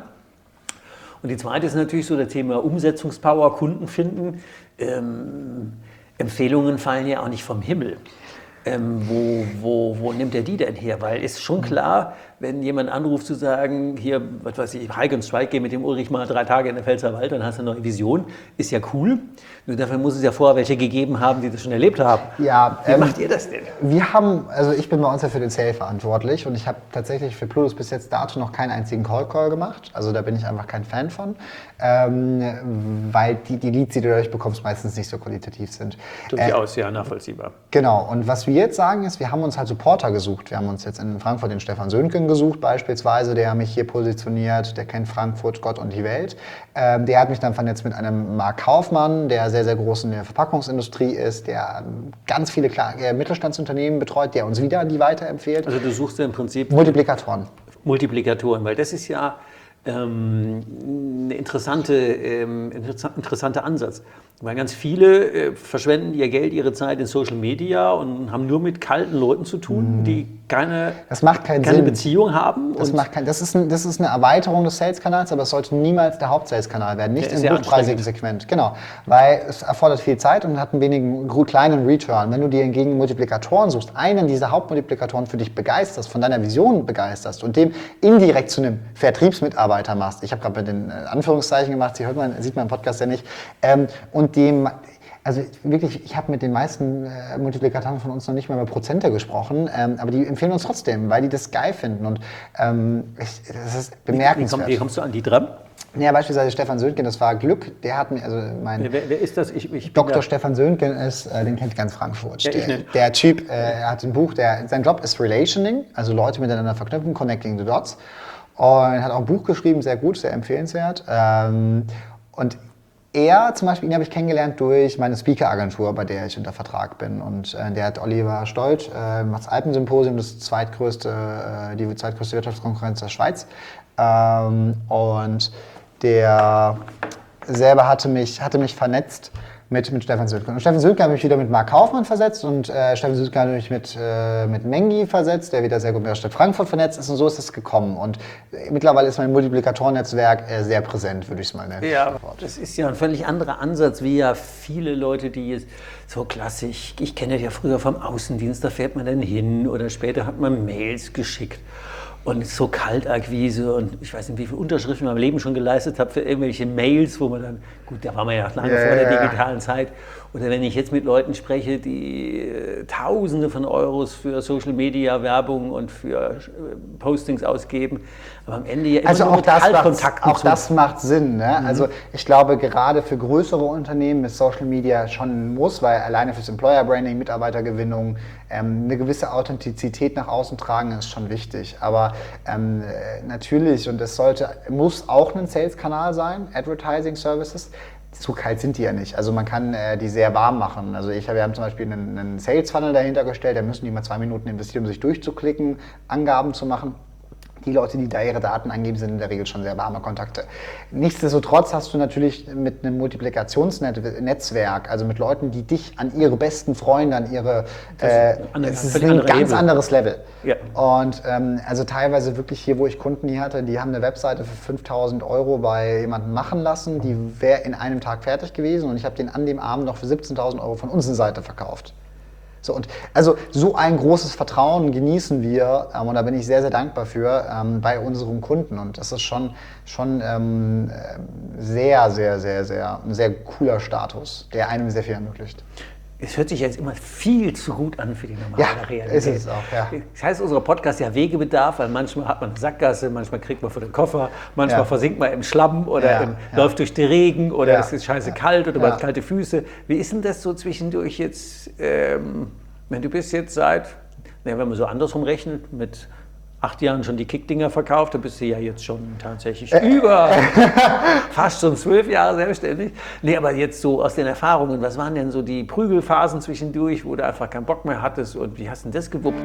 Und die zweite ist natürlich so das Thema Umsetzungspower, Kunden finden. Ähm, Empfehlungen fallen ja auch nicht vom Himmel. Ähm, wo, wo, wo nimmt er die denn her? Weil ist schon klar, wenn jemand anruft zu sagen, hier, was weiß ich, Hike and Strike, geh mit dem Ulrich mal drei Tage in den Pfälzerwald, dann hast du eine neue Vision, ist ja cool. Nur dafür muss es ja vorher welche gegeben haben, die das schon erlebt haben. Ja, Wie ähm, macht ihr das denn? Wir haben, also ich bin bei uns ja für den Sale verantwortlich und ich habe tatsächlich für Bluetooth bis jetzt dato noch keinen einzigen Call-Call gemacht. Also da bin ich einfach kein Fan von, ähm, weil die, die Leads, die du dadurch bekommst, meistens nicht so qualitativ sind. Durchaus, äh, ja, nachvollziehbar. Genau, und was wir jetzt sagen ist, wir haben uns halt Supporter gesucht. Wir haben uns jetzt in Frankfurt den Stefan Sönken gesucht beispielsweise, der mich hier positioniert, der kennt Frankfurt, Gott und die Welt. Ähm, der hat mich dann vernetzt mit einem Marc Kaufmann, der sehr, sehr groß in der Verpackungsindustrie ist, der ähm, ganz viele Kle- äh, Mittelstandsunternehmen betreut, der uns wieder die weiterempfiehlt. Also du suchst ja im Prinzip Multiplikatoren. Multiplikatoren, weil das ist ja ähm, ein interessante, ähm, interessanter Ansatz. Weil ganz viele äh, verschwenden ihr Geld, ihre Zeit in Social Media und haben nur mit kalten Leuten zu tun, mm. die keine, das macht keinen keine Sinn. Beziehung haben. Das, macht kein, das, ist ein, das ist eine Erweiterung des Sales-Kanals, aber es sollte niemals der Haupt-Sales-Kanal werden, nicht im hochpreisigen Segment. Genau, weil es erfordert viel Zeit und hat einen wenigen kleinen Return. Wenn du dir hingegen Multiplikatoren suchst, einen dieser Hauptmultiplikatoren für dich begeisterst, von deiner Vision begeisterst und dem indirekt zu einem Vertriebsmitarbeiter machst, ich habe gerade bei den Anführungszeichen gemacht, Sie hört man, sieht man im Podcast ja nicht, ähm, und dem Also wirklich, ich habe mit den meisten äh, Multiplikatoren von uns noch nicht mal über Prozente gesprochen, ähm, aber die empfehlen uns trotzdem, weil die das geil finden und ähm, ich, das ist bemerkenswert. Wie, komm, wie kommst du an die dran? Ja, beispielsweise Stefan Söntgen, das war Glück, der hat mir, also mein Wer, wer ist das? Ich, ich Doktor Stefan Söntgen ist, äh, den kennt ganz Frankfurt. Ja, ich der, nicht. der Typ, äh, er hat ein Buch, der, sein Job ist Relationing, also Leute miteinander verknüpfen, Connecting the Dots, und hat auch ein Buch geschrieben, sehr gut, sehr empfehlenswert. Ähm, und er zum Beispiel, ihn habe ich kennengelernt durch meine Speaker-Agentur, bei der ich unter Vertrag bin. Und äh, der hat Oliver Stolt, äh, macht das Alpensymposium, das zweitgrößte, äh, die zweitgrößte Wirtschaftskonkurrenz der Schweiz. Ähm, und der selber hatte mich, hatte mich vernetzt mit, mit Stefan Söntgen. Und Stefan Söntgen hat mich wieder mit Marc Kaufmann versetzt und äh, Stefan Söntgen hat mich mit, äh, mit Mengi versetzt, der wieder sehr gut mit der Stadt Frankfurt vernetzt ist, und so ist es gekommen. Und äh, mittlerweile ist mein Multiplikatornetzwerk äh, sehr präsent, würde ich es mal nennen. Ja, das ist ja ein völlig anderer Ansatz, wie ja viele Leute, die jetzt so klassisch, ich kenne das ja früher vom Außendienst, da fährt man dann hin oder später hat man Mails geschickt. Und so Kaltakquise und ich weiß nicht, wie viele Unterschriften ich in meinem Leben schon geleistet habe für irgendwelche Mails, wo man dann, gut, da waren wir ja lange ja, vor der ja. digitalen Zeit. Oder wenn ich jetzt mit Leuten spreche, die äh, Tausende von Euros für Social Media Werbung und für äh, Postings ausgeben, aber am Ende ja immer also nur auch mit das Kaltkontakten. macht, auch das macht Sinn. Ne? Mhm. Also ich glaube, gerade für größere Unternehmen ist Social Media schon ein Muss, weil alleine fürs Employer Branding, Mitarbeitergewinnung, ähm, eine gewisse Authentizität nach außen tragen ist schon wichtig. Aber ähm, natürlich, und es sollte, muss auch ein Sales-Kanal sein, Advertising Services. So kalt sind die ja nicht. Also man kann äh, die sehr warm machen. Also ich, wir haben zum Beispiel einen, einen Sales-Funnel dahinter gestellt, da müssen die mal zwei Minuten investieren, um sich durchzuklicken, Angaben zu machen. Die Leute, die da ihre Daten angeben, sind in der Regel schon sehr warme Kontakte. Nichtsdestotrotz hast du natürlich mit einem Multiplikationsnetzwerk, also mit Leuten, die dich an ihre besten Freunde, an ihre, äh, es ist ein ganz Hebel. anderes Level. Ja. Und ähm, also teilweise wirklich hier, wo ich Kunden hier hatte, die haben eine Webseite für fünftausend Euro bei jemandem machen lassen, die wäre in einem Tag fertig gewesen und ich habe den an dem Abend noch für siebzehntausend Euro von unserer Seite verkauft. So, und also so ein großes Vertrauen genießen wir, ähm, und da bin ich sehr, sehr dankbar für, ähm, bei unseren Kunden. Und das ist schon, schon ähm, sehr, sehr, sehr, sehr, ein sehr cooler Status, der einem sehr viel ermöglicht. Es hört sich jetzt immer viel zu gut an für die normale ja, Realität. Ist es auch, ja. Das heißt, unser Podcast ja Wegebedarf, weil manchmal hat man eine Sackgasse, manchmal kriegt man vor den Koffer, manchmal ja. versinkt man im Schlamm oder ja, im, ja. läuft durch den Regen oder ja. es ist scheiße ja. kalt oder ja. man hat kalte Füße. Wie ist denn das so zwischendurch jetzt, ähm, wenn du bist jetzt seit, naja, wenn man so andersrum rechnet, mit acht Jahren schon die Kickdinger verkauft, da bist du ja jetzt schon tatsächlich äh. über fast schon zwölf Jahre selbstständig. Nee, aber jetzt so aus den Erfahrungen, was waren denn so die Prügelphasen zwischendurch, wo du einfach keinen Bock mehr hattest und wie hast du denn das gewuppt?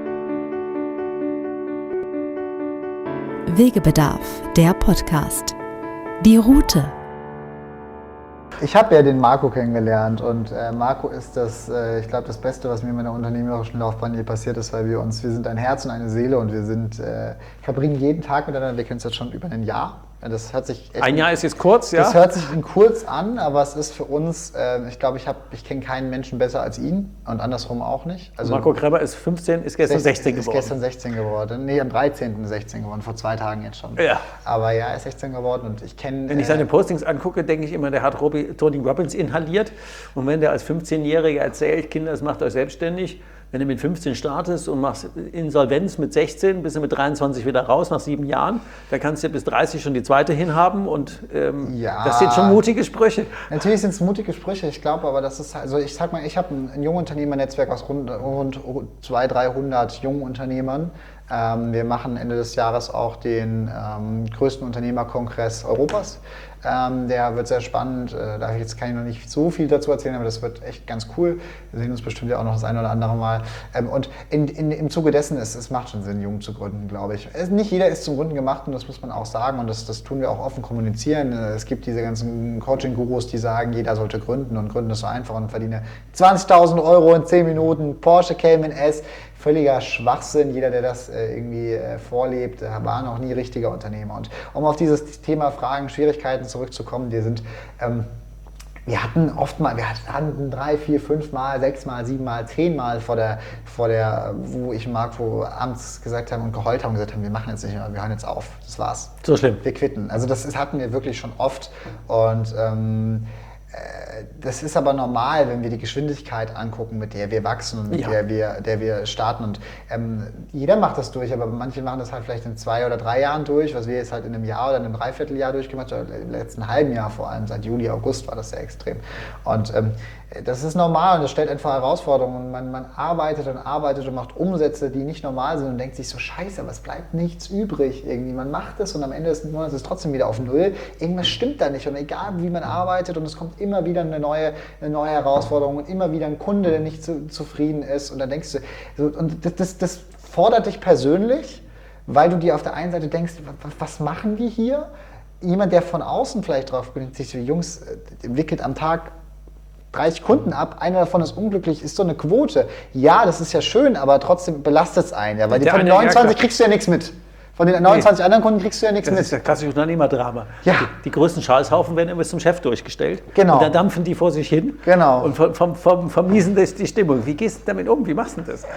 Wegebedarf, der Podcast. Die Route. Ich habe ja den Marco kennengelernt und äh, Marco ist das, äh, ich glaube, das Beste, was mir in meiner unternehmerischen Laufbahn je passiert ist, weil wir uns, wir sind ein Herz und eine Seele und wir sind, äh, verbringen jeden Tag miteinander, wir kennen uns jetzt schon über ein Jahr. Das hört sich echt ein Jahr ist jetzt kurz, ja? Das hört sich kurz an, aber es ist für uns, äh, ich glaube, ich, ich kenne keinen Menschen besser als ihn und andersrum auch nicht. Also Marco Kreber ist fünfzehn, ist gestern sechzehn geworden. Ist gestern sechzehn geworden. Nee, am dreizehnten sechzehn geworden, vor zwei Tagen jetzt schon. Ja. Aber ja, er ist sechzehn geworden und ich kenne... Wenn ich seine Postings angucke, denke ich immer, der hat Robbie, Tony Robbins inhaliert. Und wenn der als fünfzehnjähriger erzählt, Kinder, das macht euch selbstständig, wenn du mit fünfzehn startest und machst Insolvenz mit sechzehn, bist du mit dreiundzwanzig wieder raus nach sieben Jahren, da kannst du bis dreißig schon die zweite hinhaben und ähm, ja, das sind schon mutige Sprüche. Natürlich sind es mutige Sprüche, ich glaube aber, das ist, also ich sag mal, ich habe ein, ein Jungunternehmernetzwerk aus rund, rund zweihundert, dreihundert Jungunternehmern. Ähm, wir machen Ende des Jahres auch den ähm, größten Unternehmerkongress Europas. Ähm, der wird sehr spannend, äh, da jetzt kann ich noch nicht so viel dazu erzählen, aber das wird echt ganz cool. Wir sehen uns bestimmt ja auch noch das eine oder andere Mal. Ähm, und in, in, im Zuge dessen, ist, es macht schon Sinn, jung zu gründen, glaube ich. Es, nicht jeder ist zum Gründen gemacht und das muss man auch sagen und das, das tun wir auch offen kommunizieren. Es gibt diese ganzen Coaching-Gurus, die sagen, jeder sollte gründen und gründen ist so einfach und verdiene zwanzigtausend Euro in zehn Minuten, Porsche Cayman S. Völliger Schwachsinn. Jeder, der das äh, irgendwie äh, vorlebt, äh, war noch nie richtiger Unternehmer. Und um auf dieses Thema Fragen, Schwierigkeiten zurückzukommen, wir sind, ähm, wir hatten oft mal, wir hatten drei, vier, fünf Mal, sechs Mal, sieben Mal, zehn Mal vor der, vor der, wo ich und Marco abends gesagt haben und geheult haben und gesagt haben, wir machen jetzt nicht mehr, wir hören jetzt auf. Das war's. So schlimm. Wir quitten. Also das, das hatten wir wirklich schon oft und ähm, das ist aber normal, wenn wir die Geschwindigkeit angucken, mit der wir wachsen und mit Ja. der, wir, der wir starten. Und ähm, jeder macht das durch, aber manche machen das halt vielleicht in zwei oder drei Jahren durch, was wir jetzt halt in einem Jahr oder in einem Dreivierteljahr durchgemacht haben, im letzten halben Jahr vor allem, seit Juli, August war das sehr extrem. Und ähm, das ist normal und das stellt einfach Herausforderungen. Und man, man arbeitet und arbeitet und macht Umsätze, die nicht normal sind und denkt sich so, scheiße, aber es bleibt nichts übrig irgendwie. Man macht es und am Ende des Monats ist es trotzdem wieder auf Null. Irgendwas stimmt da nicht und egal wie man arbeitet und es kommt immer wieder eine neue, eine neue Herausforderung und immer wieder ein Kunde, der nicht zu, zufrieden ist und dann denkst du, so, und das, das, das fordert dich persönlich, weil du dir auf der einen Seite denkst, was, was machen die hier? Jemand, der von außen vielleicht drauf blickt, sich so, Jungs, wickelt am Tag dreißig Kunden ab, einer davon ist unglücklich, ist so eine Quote. Ja, das ist ja schön, aber trotzdem belastet es einen, ja, weil die, Der von den eine- ja, neunundzwanzig klar. kriegst du ja nichts mit. Von den neunundzwanzig anderen Kunden kriegst du ja nichts Das mit. ist das klassische Unternehmerdrama. Ja. Die, die größten Scheißhaufen werden immer zum Chef durchgestellt. Genau. Und dann dampfen die vor sich hin. Genau. Und vom, vom, vom, vermiesen das die Stimmung. Wie gehst du damit um? Wie machst du das?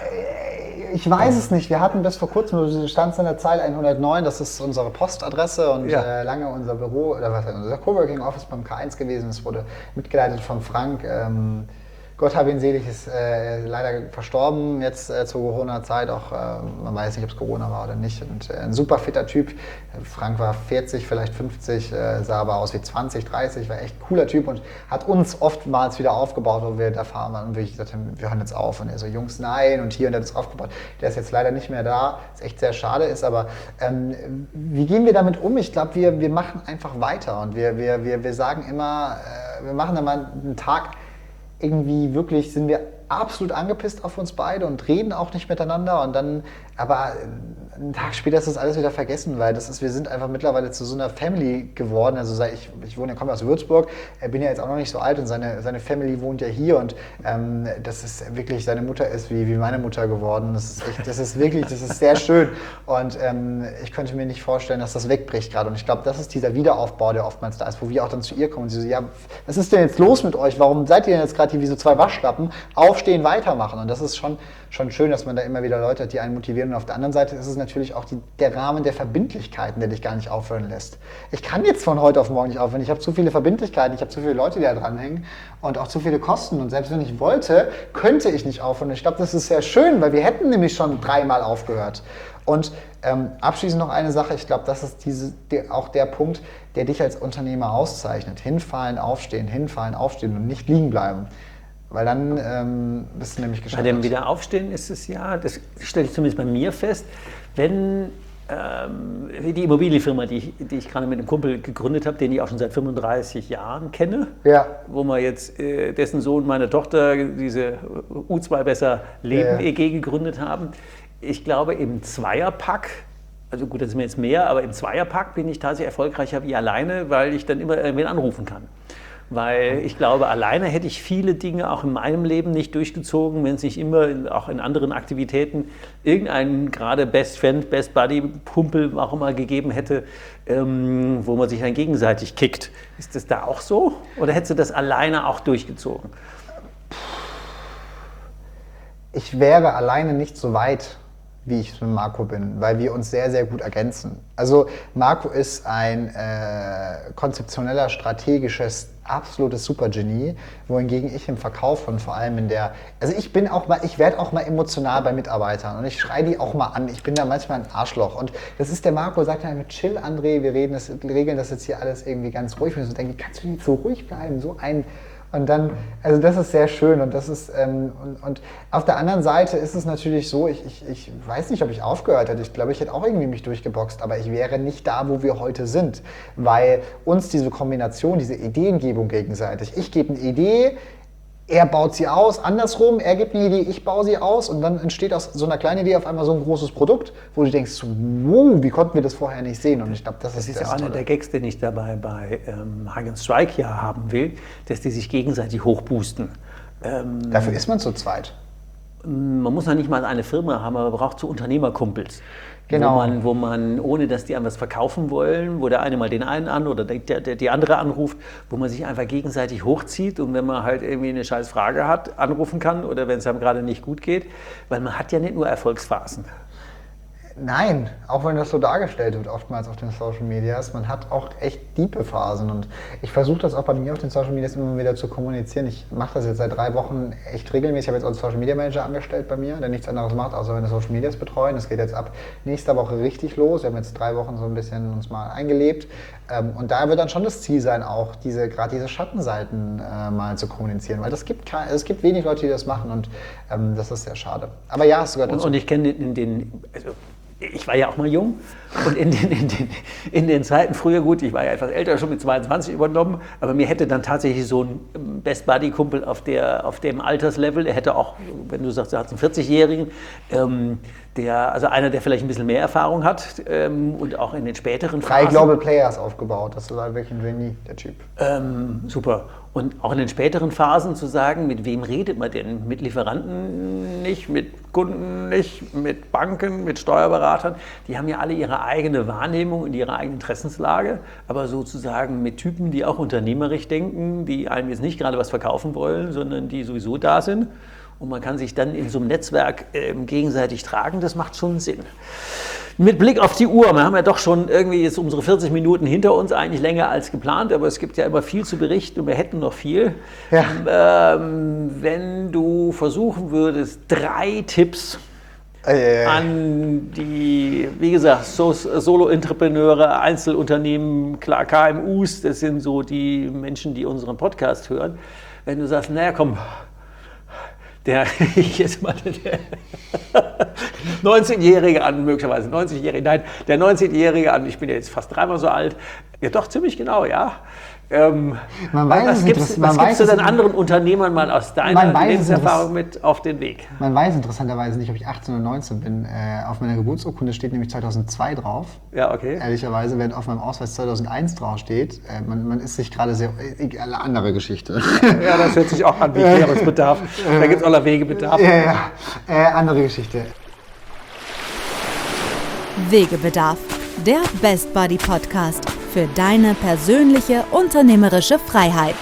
Ich weiß es nicht. Wir hatten bis vor kurzem, du standst in der Zeile hundertneun, das ist unsere Postadresse und Ja. äh, lange unser Büro, oder was, unser Coworking Office beim K eins gewesen. Es wurde mitgeleitet von Frank. Ähm, Gott habe ihn selig, ist äh, leider verstorben jetzt äh, zur Corona-Zeit. Auch äh, man weiß nicht, ob es Corona war oder nicht. Und äh, ein super fitter Typ. Frank war vierzig, vielleicht fünfzig, äh, sah aber aus wie zwanzig, dreißig, war echt ein cooler Typ und hat uns oftmals wieder aufgebaut, wo wir da fahren waren und wirklich gesagt haben, wir hören jetzt auf. Und er so, Jungs, nein, und hier und er hat es aufgebaut. Der ist jetzt leider nicht mehr da, was echt sehr schade ist, aber ähm, wie gehen wir damit um? Ich glaube, wir, wir machen einfach weiter und wir, wir, wir, wir sagen immer, äh, wir machen dann mal einen Tag, irgendwie wirklich sind wir absolut angepisst auf uns beide und reden auch nicht miteinander und dann, aber einen Tag später ist das alles wieder vergessen, weil das ist, wir sind einfach mittlerweile zu so einer Family geworden, also seit ich, ich wohne, komme aus Würzburg, bin ja jetzt auch noch nicht so alt und seine, seine Family wohnt ja hier und ähm, das ist wirklich, seine Mutter ist wie, wie meine Mutter geworden, das ist echt, das ist wirklich, das ist sehr schön und ähm, ich könnte mir nicht vorstellen, dass das wegbricht gerade und ich glaube, das ist dieser Wiederaufbau, der oftmals da ist, wo wir auch dann zu ihr kommen und sie so, ja, was ist denn jetzt los mit euch, warum seid ihr denn jetzt gerade hier wie so zwei Waschlappen, aufstehen, weitermachen und das ist schon, schon schön, dass man da immer wieder Leute hat, die einen motivieren und auf der anderen Seite ist es natürlich auch die, der Rahmen der Verbindlichkeiten, der dich gar nicht aufhören lässt. Ich kann jetzt von heute auf morgen nicht aufhören, ich habe zu viele Verbindlichkeiten, ich habe zu viele Leute, die da dranhängen und auch zu viele Kosten und selbst wenn ich wollte, könnte ich nicht aufhören. Ich glaube, das ist sehr schön, weil wir hätten nämlich schon dreimal aufgehört. Und ähm, abschließend noch eine Sache, ich glaube, das ist diese, die, auch der Punkt, der dich als Unternehmer auszeichnet. Hinfallen, aufstehen, hinfallen, aufstehen und nicht liegen bleiben. Weil dann ähm, bist du nämlich Bei gescheitert. dem Wiederaufstehen ist es ja, das stelle ich zumindest bei mir fest, wenn ähm, die Immobilienfirma, die ich, die ich gerade mit einem Kumpel gegründet habe, den ich auch schon seit fünfunddreißig Jahren kenne, Ja. wo wir jetzt äh, dessen Sohn, meine Tochter, diese U zwei Besser Leben Ja. E G gegründet haben. Ich glaube, im Zweierpack, also gut, das ist mir jetzt mehr, aber im Zweierpack bin ich tatsächlich erfolgreicher wie alleine, weil ich dann immer irgendwen anrufen kann. Weil ich glaube, alleine hätte ich viele Dinge auch in meinem Leben nicht durchgezogen, wenn es nicht immer in, auch in anderen Aktivitäten irgendeinen gerade Best Friend, Best Buddy, Kumpel auch immer gegeben hätte, ähm, wo man sich dann gegenseitig kickt. Ist das da auch so? Oder hättest du das alleine auch durchgezogen? Ich wäre alleine nicht so weit, wie ich mit Marco bin, weil wir uns sehr, sehr gut ergänzen. Also Marco ist ein äh, konzeptioneller, strategisches, absolutes Supergenie, wohingegen ich im Verkauf und vor allem in der, also ich bin auch mal, ich werde auch mal emotional bei Mitarbeitern und ich schreie die auch mal an, ich bin da manchmal ein Arschloch und das ist der Marco, sagt dann, chill André, wir reden das, regeln das jetzt hier alles irgendwie ganz ruhig und ich denke, kannst du nicht so ruhig bleiben, so ein... Und dann, also das ist sehr schön und das ist, ähm, und, und auf der anderen Seite ist es natürlich so, ich, ich, ich weiß nicht, ob ich aufgehört hätte, ich glaube, ich hätte auch irgendwie mich durchgeboxt, aber ich wäre nicht da, wo wir heute sind, weil uns diese Kombination, diese Ideengebung gegenseitig, ich gebe eine Idee, er baut sie aus, andersrum, er gibt eine Idee, ich baue sie aus und dann entsteht aus so einer kleinen Idee auf einmal so ein großes Produkt, wo du denkst, wow, wie konnten wir das vorher nicht sehen? Und ich glaube, das, Das ist ist ja auch einer der Gags, den ich dabei bei ähm, Hug and Strike ja haben will, dass die sich gegenseitig hochboosten. Ähm, Dafür ist man zu zweit. Man muss ja nicht mal eine Firma haben, aber man braucht so Unternehmerkumpels. Genau. Wo man, wo man, ohne dass die einem was verkaufen wollen, wo der eine mal den einen an oder der, der, die andere anruft, wo man sich einfach gegenseitig hochzieht und wenn man halt irgendwie eine scheiß Frage hat, anrufen kann oder wenn es einem gerade nicht gut geht, weil man hat ja nicht nur Erfolgsphasen. Nein, auch wenn das so dargestellt wird, oftmals auf den Social Medias, man hat auch echt diepe Phasen und ich versuche das auch bei mir auf den Social Medias immer wieder zu kommunizieren. Ich mache das jetzt seit drei Wochen echt regelmäßig. Ich habe jetzt auch einen Social Media Manager angestellt bei mir, der nichts anderes macht, außer meine Social Medias betreuen. Das geht jetzt ab nächster Woche richtig los. Wir haben jetzt drei Wochen so ein bisschen uns mal eingelebt und da wird dann schon das Ziel sein, auch diese gerade diese Schattenseiten äh, mal zu kommunizieren, weil das gibt kein, es gibt wenig Leute, die das machen und ähm, das ist sehr schade. Aber ja, es gehört dazu. Und ich kenne in den, also ich war ja auch mal jung und in den, in, den, in den Zeiten früher, gut, ich war ja etwas älter, schon mit zweiundzwanzig übernommen, aber mir hätte dann tatsächlich so ein Best Buddy Kumpel auf, der, auf dem Alterslevel, er hätte auch, wenn du sagst, er hat einen vierzigjährigen, ähm, der, also einer, der vielleicht ein bisschen mehr Erfahrung hat ähm, und auch in den späteren Drei Phasen. Global Players aufgebaut, das war wirklich ein Genie, der Typ. Ähm, super. Und auch in den späteren Phasen zu sagen, mit wem redet man denn? Mit Lieferanten nicht, mit Kunden nicht, mit Banken, mit Steuerberatern. Die haben ja alle ihre eigene Wahrnehmung und ihre eigene Interessenslage, aber sozusagen mit Typen, die auch unternehmerisch denken, die einem jetzt nicht gerade was verkaufen wollen, sondern die sowieso da sind. Und man kann sich dann in so einem Netzwerk äh, gegenseitig tragen, das macht schon Sinn. Mit Blick auf die Uhr, wir haben ja doch schon irgendwie jetzt unsere vierzig Minuten hinter uns, eigentlich länger als geplant, aber es gibt ja immer viel zu berichten und wir hätten noch viel. Ja. Ähm, wenn du versuchen würdest, drei Tipps äh, an die, wie gesagt, so, Solo-Entrepreneure, Einzelunternehmen, klar, K M Us, das sind so die Menschen, die unseren Podcast hören. Wenn du sagst, naja, komm, der, ich jetzt mal, der neunzehnjährige an, möglicherweise neunzigjährige, nein, der neunzehnjährige an, ich bin ja jetzt fast dreimal so alt, ja doch, ziemlich genau, ja. Ähm, man weiß was gibst, was gibst du denn anderen Unternehmern mal aus deiner Lebenserfahrung mit auf den Weg? Man weiß interessanterweise nicht, ob ich achtzehn oder neunzehn bin. Äh, auf meiner Geburtsurkunde steht nämlich zweitausendzwei drauf. Ja, okay. Ehrlicherweise, wenn auf meinem Ausweis zweitausendeins draufsteht, äh, man, man ist sich gerade sehr... Äh, eine andere Geschichte. Ja, das hört sich auch an wie Klärungsbedarf. Da gibt es auch noch Wegebedarf. Ja, ja. Äh, andere Geschichte. Wegebedarf, der Best Buddy Podcast für deine persönliche unternehmerische Freiheit.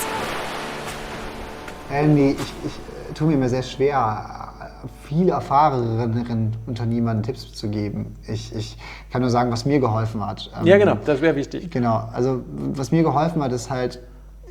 Andy, ich, ich tue mir immer sehr schwer, viele erfahreneren Unternehmern Tipps zu geben. Ich, ich kann nur sagen, was mir geholfen hat. Ja, genau, das wäre wichtig. Genau, also was mir geholfen hat, ist halt,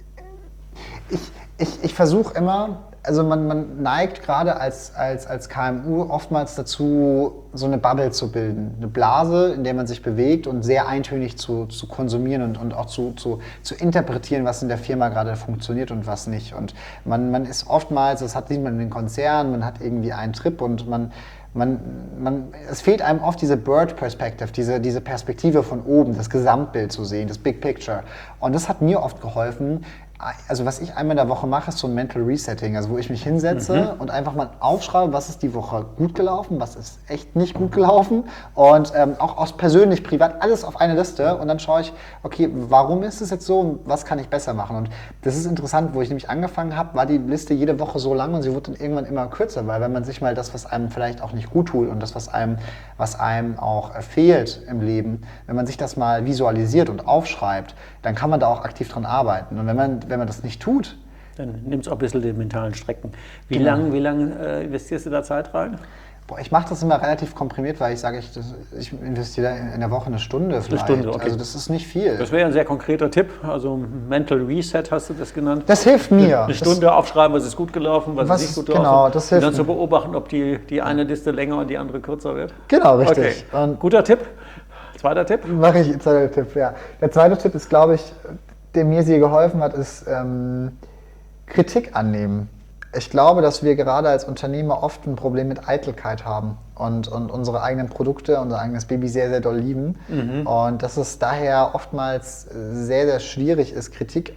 ich, ich, ich versuche immer, also man, man neigt gerade als, als, als K M U oftmals dazu, so eine Bubble zu bilden. Eine Blase, in der man sich bewegt und sehr eintönig zu, zu konsumieren und, und auch zu, zu, zu interpretieren, was in der Firma gerade funktioniert und was nicht. Und man, man ist oftmals, das hat sieht man in den Konzernen, man hat irgendwie einen Trip und man, man, man, es fehlt einem oft diese Bird Perspective, diese, diese Perspektive von oben, das Gesamtbild zu sehen, das Big Picture. Und das hat mir oft geholfen. Also was ich einmal in der Woche mache, ist so ein Mental Resetting, also wo ich mich hinsetze mhm. und einfach mal aufschreibe, was ist die Woche gut gelaufen, was ist echt nicht gut gelaufen und ähm, auch aus persönlich, privat, alles auf eine Liste und dann schaue ich, okay, warum ist es jetzt so und was kann ich besser machen? Und das ist interessant, wo ich nämlich angefangen habe, war die Liste jede Woche so lang und sie wurde dann irgendwann immer kürzer, weil wenn man sich mal das, was einem vielleicht auch nicht gut tut und das, was einem, was einem auch fehlt im Leben, wenn man sich das mal visualisiert und aufschreibt, dann kann man da auch aktiv dran arbeiten. Und wenn man Wenn man das nicht tut, dann nimmt es auch ein bisschen den mentalen Strecken. Wie genau. lange wie lang, äh, investierst du da Zeit rein? Boah, ich mache das immer relativ komprimiert, weil ich sage, ich, das, ich investiere in, in der Woche eine Stunde vielleicht. Eine Stunde, okay. Also das ist nicht viel. Das wäre ein sehr konkreter Tipp. Also Mental Reset hast du das genannt. Das hilft mir. Eine Stunde das, aufschreiben, was ist gut gelaufen, was, was ist nicht gut gelaufen. Genau, das hilft und dann mir. zu beobachten, ob die, die eine Liste länger und die andere kürzer wird. Genau, richtig. Okay. Und guter Tipp. Zweiter Tipp? Mache ich, zweiter Tipp, ja. Der zweite Tipp ist, glaube ich, der mir sehr geholfen hat, ist ähm, Kritik annehmen. Ich glaube, dass wir gerade als Unternehmer oft ein Problem mit Eitelkeit haben und, und unsere eigenen Produkte, unser eigenes Baby sehr, sehr doll lieben. Mhm. Und dass es daher oftmals sehr, sehr schwierig ist, Kritik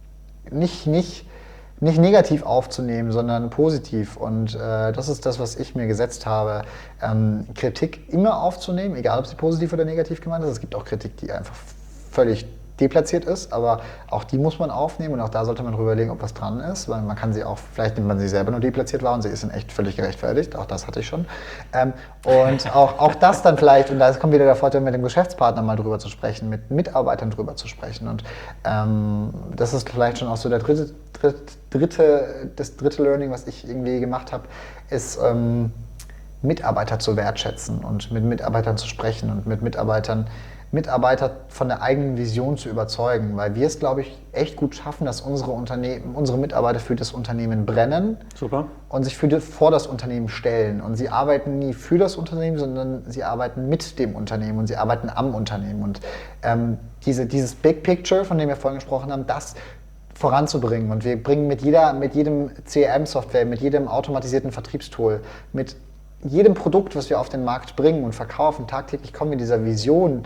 nicht, nicht, nicht negativ aufzunehmen, sondern positiv. Und äh, das ist das, was ich mir gesetzt habe, ähm, Kritik immer aufzunehmen, egal ob sie positiv oder negativ gemeint ist. Es gibt auch Kritik, die einfach völlig deplatziert ist, aber auch die muss man aufnehmen und auch da sollte man drüber überlegen, ob was dran ist, weil man kann sie auch, vielleicht nimmt man sie selber nur deplatziert war und sie ist in echt völlig gerechtfertigt, auch das hatte ich schon. Ähm, und auch, auch das dann vielleicht, und da kommt wieder der Vorteil, mit dem Geschäftspartner mal drüber zu sprechen, mit Mitarbeitern drüber zu sprechen und ähm, das ist vielleicht schon auch so der dritte, dritte, dritte, das dritte Learning, was ich irgendwie gemacht habe, ist ähm, Mitarbeiter zu wertschätzen und mit Mitarbeitern zu sprechen und mit Mitarbeitern, Mitarbeiter von der eigenen Vision zu überzeugen, weil wir es, glaube ich, echt gut schaffen, dass unsere Unternehmen, unsere Mitarbeiter für das Unternehmen brennen. Super. Und sich für die, vor das Unternehmen stellen. Und sie arbeiten nie für das Unternehmen, sondern sie arbeiten mit dem Unternehmen und sie arbeiten am Unternehmen. Und ähm, diese, dieses Big Picture, von dem wir vorhin gesprochen haben, das voranzubringen. Und wir bringen mit, jeder, mit jedem C R M-Software, mit jedem automatisierten Vertriebstool, mit jedem Produkt, was wir auf den Markt bringen und verkaufen, tagtäglich kommen wir dieser Vision,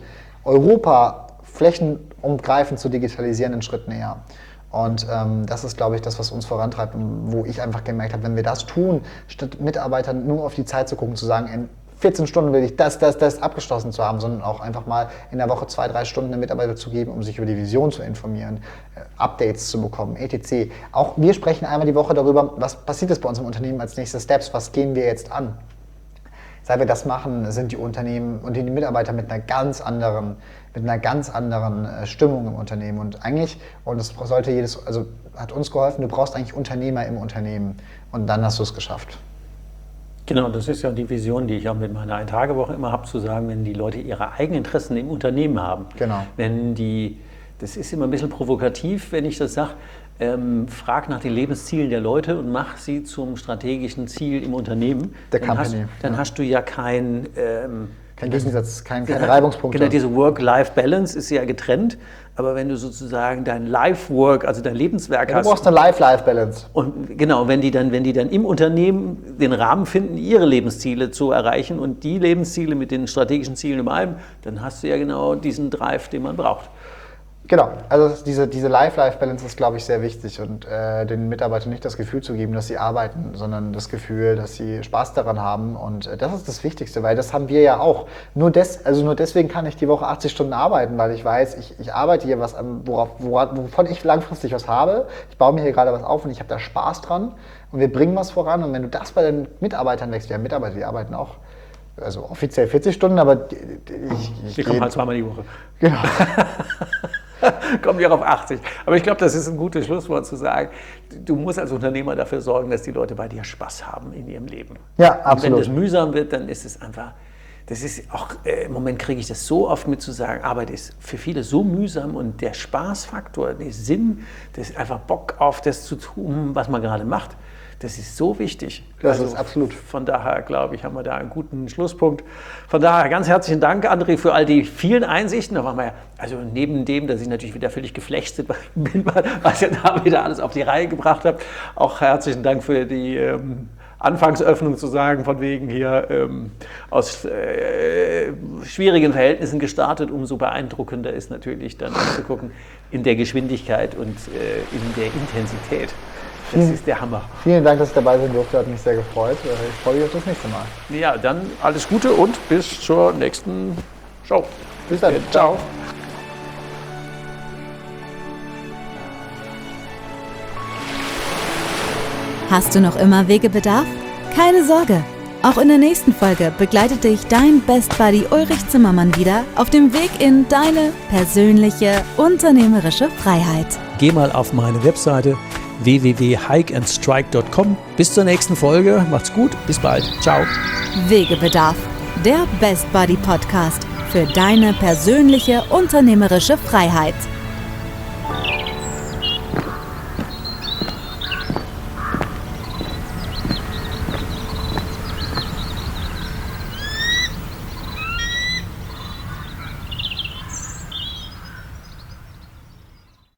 Europa flächenumgreifend zu digitalisieren, einen Schritt näher. Und ähm, das ist, glaube ich, das, was uns vorantreibt und wo ich einfach gemerkt habe, wenn wir das tun, statt Mitarbeitern nur auf die Zeit zu gucken, zu sagen, in vierzehn Stunden will ich das, das, das abgeschlossen zu haben, sondern auch einfach mal in der Woche zwei, drei Stunden den Mitarbeiter zu geben, um sich über die Vision zu informieren, äh, Updates zu bekommen, et cetera. Auch wir sprechen einmal die Woche darüber, was passiert ist bei uns im Unternehmen als nächste Steps, was gehen wir jetzt an. Seit wir das machen, sind die Unternehmen und die Mitarbeiter mit einer ganz anderen, mit einer ganz anderen Stimmung im Unternehmen. Und eigentlich, und das sollte jedes, also hat uns geholfen, du brauchst eigentlich Unternehmer im Unternehmen. Und dann hast du es geschafft. Genau, das ist ja die Vision, die ich auch mit meiner Ein-Tage-Woche immer habe, zu sagen, wenn die Leute ihre eigenen Interessen im Unternehmen haben. Genau. Wenn die, das ist immer ein bisschen provokativ, wenn ich das sage, Ähm, frag nach den Lebenszielen der Leute und mach sie zum strategischen Ziel im Unternehmen. Der dann Company. Hast, dann ja. hast du ja kein... Ähm, kein Gegensatz, kein, keine Reibungspunkte. Genau, diese Work-Life-Balance ist ja getrennt, aber wenn du sozusagen dein Life-Work, also dein Lebenswerk ja, hast... Du brauchst eine Life-Life-Balance. Und genau, wenn die, dann, wenn die dann im Unternehmen den Rahmen finden, ihre Lebensziele zu erreichen und die Lebensziele mit den strategischen Zielen im allem, dann hast du ja genau diesen Drive, den man braucht. Genau, also diese, diese Life-Life-Balance ist, glaube ich, sehr wichtig und äh, den Mitarbeitern nicht das Gefühl zu geben, dass sie arbeiten, sondern das Gefühl, dass sie Spaß daran haben und äh, das ist das Wichtigste, weil das haben wir ja auch. Nur, des, also nur deswegen kann ich die Woche achtzig Stunden arbeiten, weil ich weiß, ich, ich arbeite hier was, worauf, worauf, wovon ich langfristig was habe, ich baue mir hier gerade was auf und ich habe da Spaß dran und wir bringen was voran und wenn du das bei den Mitarbeitern wächst, wir haben Mitarbeiter, die arbeiten auch, also offiziell vierzig Stunden, aber ich, ich Die kommen halt zweimal die Woche. Genau. Kommen wir auf achtzig. Aber ich glaube, das ist ein gutes Schlusswort zu sagen, du musst als Unternehmer dafür sorgen, dass die Leute bei dir Spaß haben in ihrem Leben. Ja, absolut. Und wenn das mühsam wird, dann ist es einfach, das ist auch, äh, im Moment kriege ich das so oft mit zu sagen, Arbeit ist für viele so mühsam und der Spaßfaktor, der Sinn, das einfach Bock auf das zu tun, was man gerade macht, das ist so wichtig. Das also ist absolut. Von daher, glaube ich, haben wir da einen guten Schlusspunkt. Von daher ganz herzlichen Dank, André, für all die vielen Einsichten. Da waren wir ja, also neben dem, dass ich natürlich wieder völlig geflechtet bin, was ihr da wieder alles auf die Reihe gebracht habt, auch herzlichen Dank für die ähm, Anfangsöffnung zu sagen, von wegen hier ähm, aus äh, schwierigen Verhältnissen gestartet. Umso beeindruckender ist natürlich dann zu gucken in der Geschwindigkeit und äh, in der Intensität. Das vielen, ist der Hammer. Vielen Dank, dass ich dabei sein durfte, hat mich sehr gefreut. Ich freue mich auf das nächste Mal. Ja, dann alles Gute und bis zur nächsten Show. Bis dann. Ciao. Hast du noch immer Wegebedarf? Keine Sorge! Auch in der nächsten Folge begleitet dich dein Best Buddy Ulrich Zimmermann wieder auf dem Weg in deine persönliche unternehmerische Freiheit. Geh mal auf meine Webseite w w w punkt hike and strike punkt com. Bis zur nächsten Folge. Macht's gut. Bis bald. Ciao. Wegebedarf, der Best Buddy Podcast für deine persönliche unternehmerische Freiheit.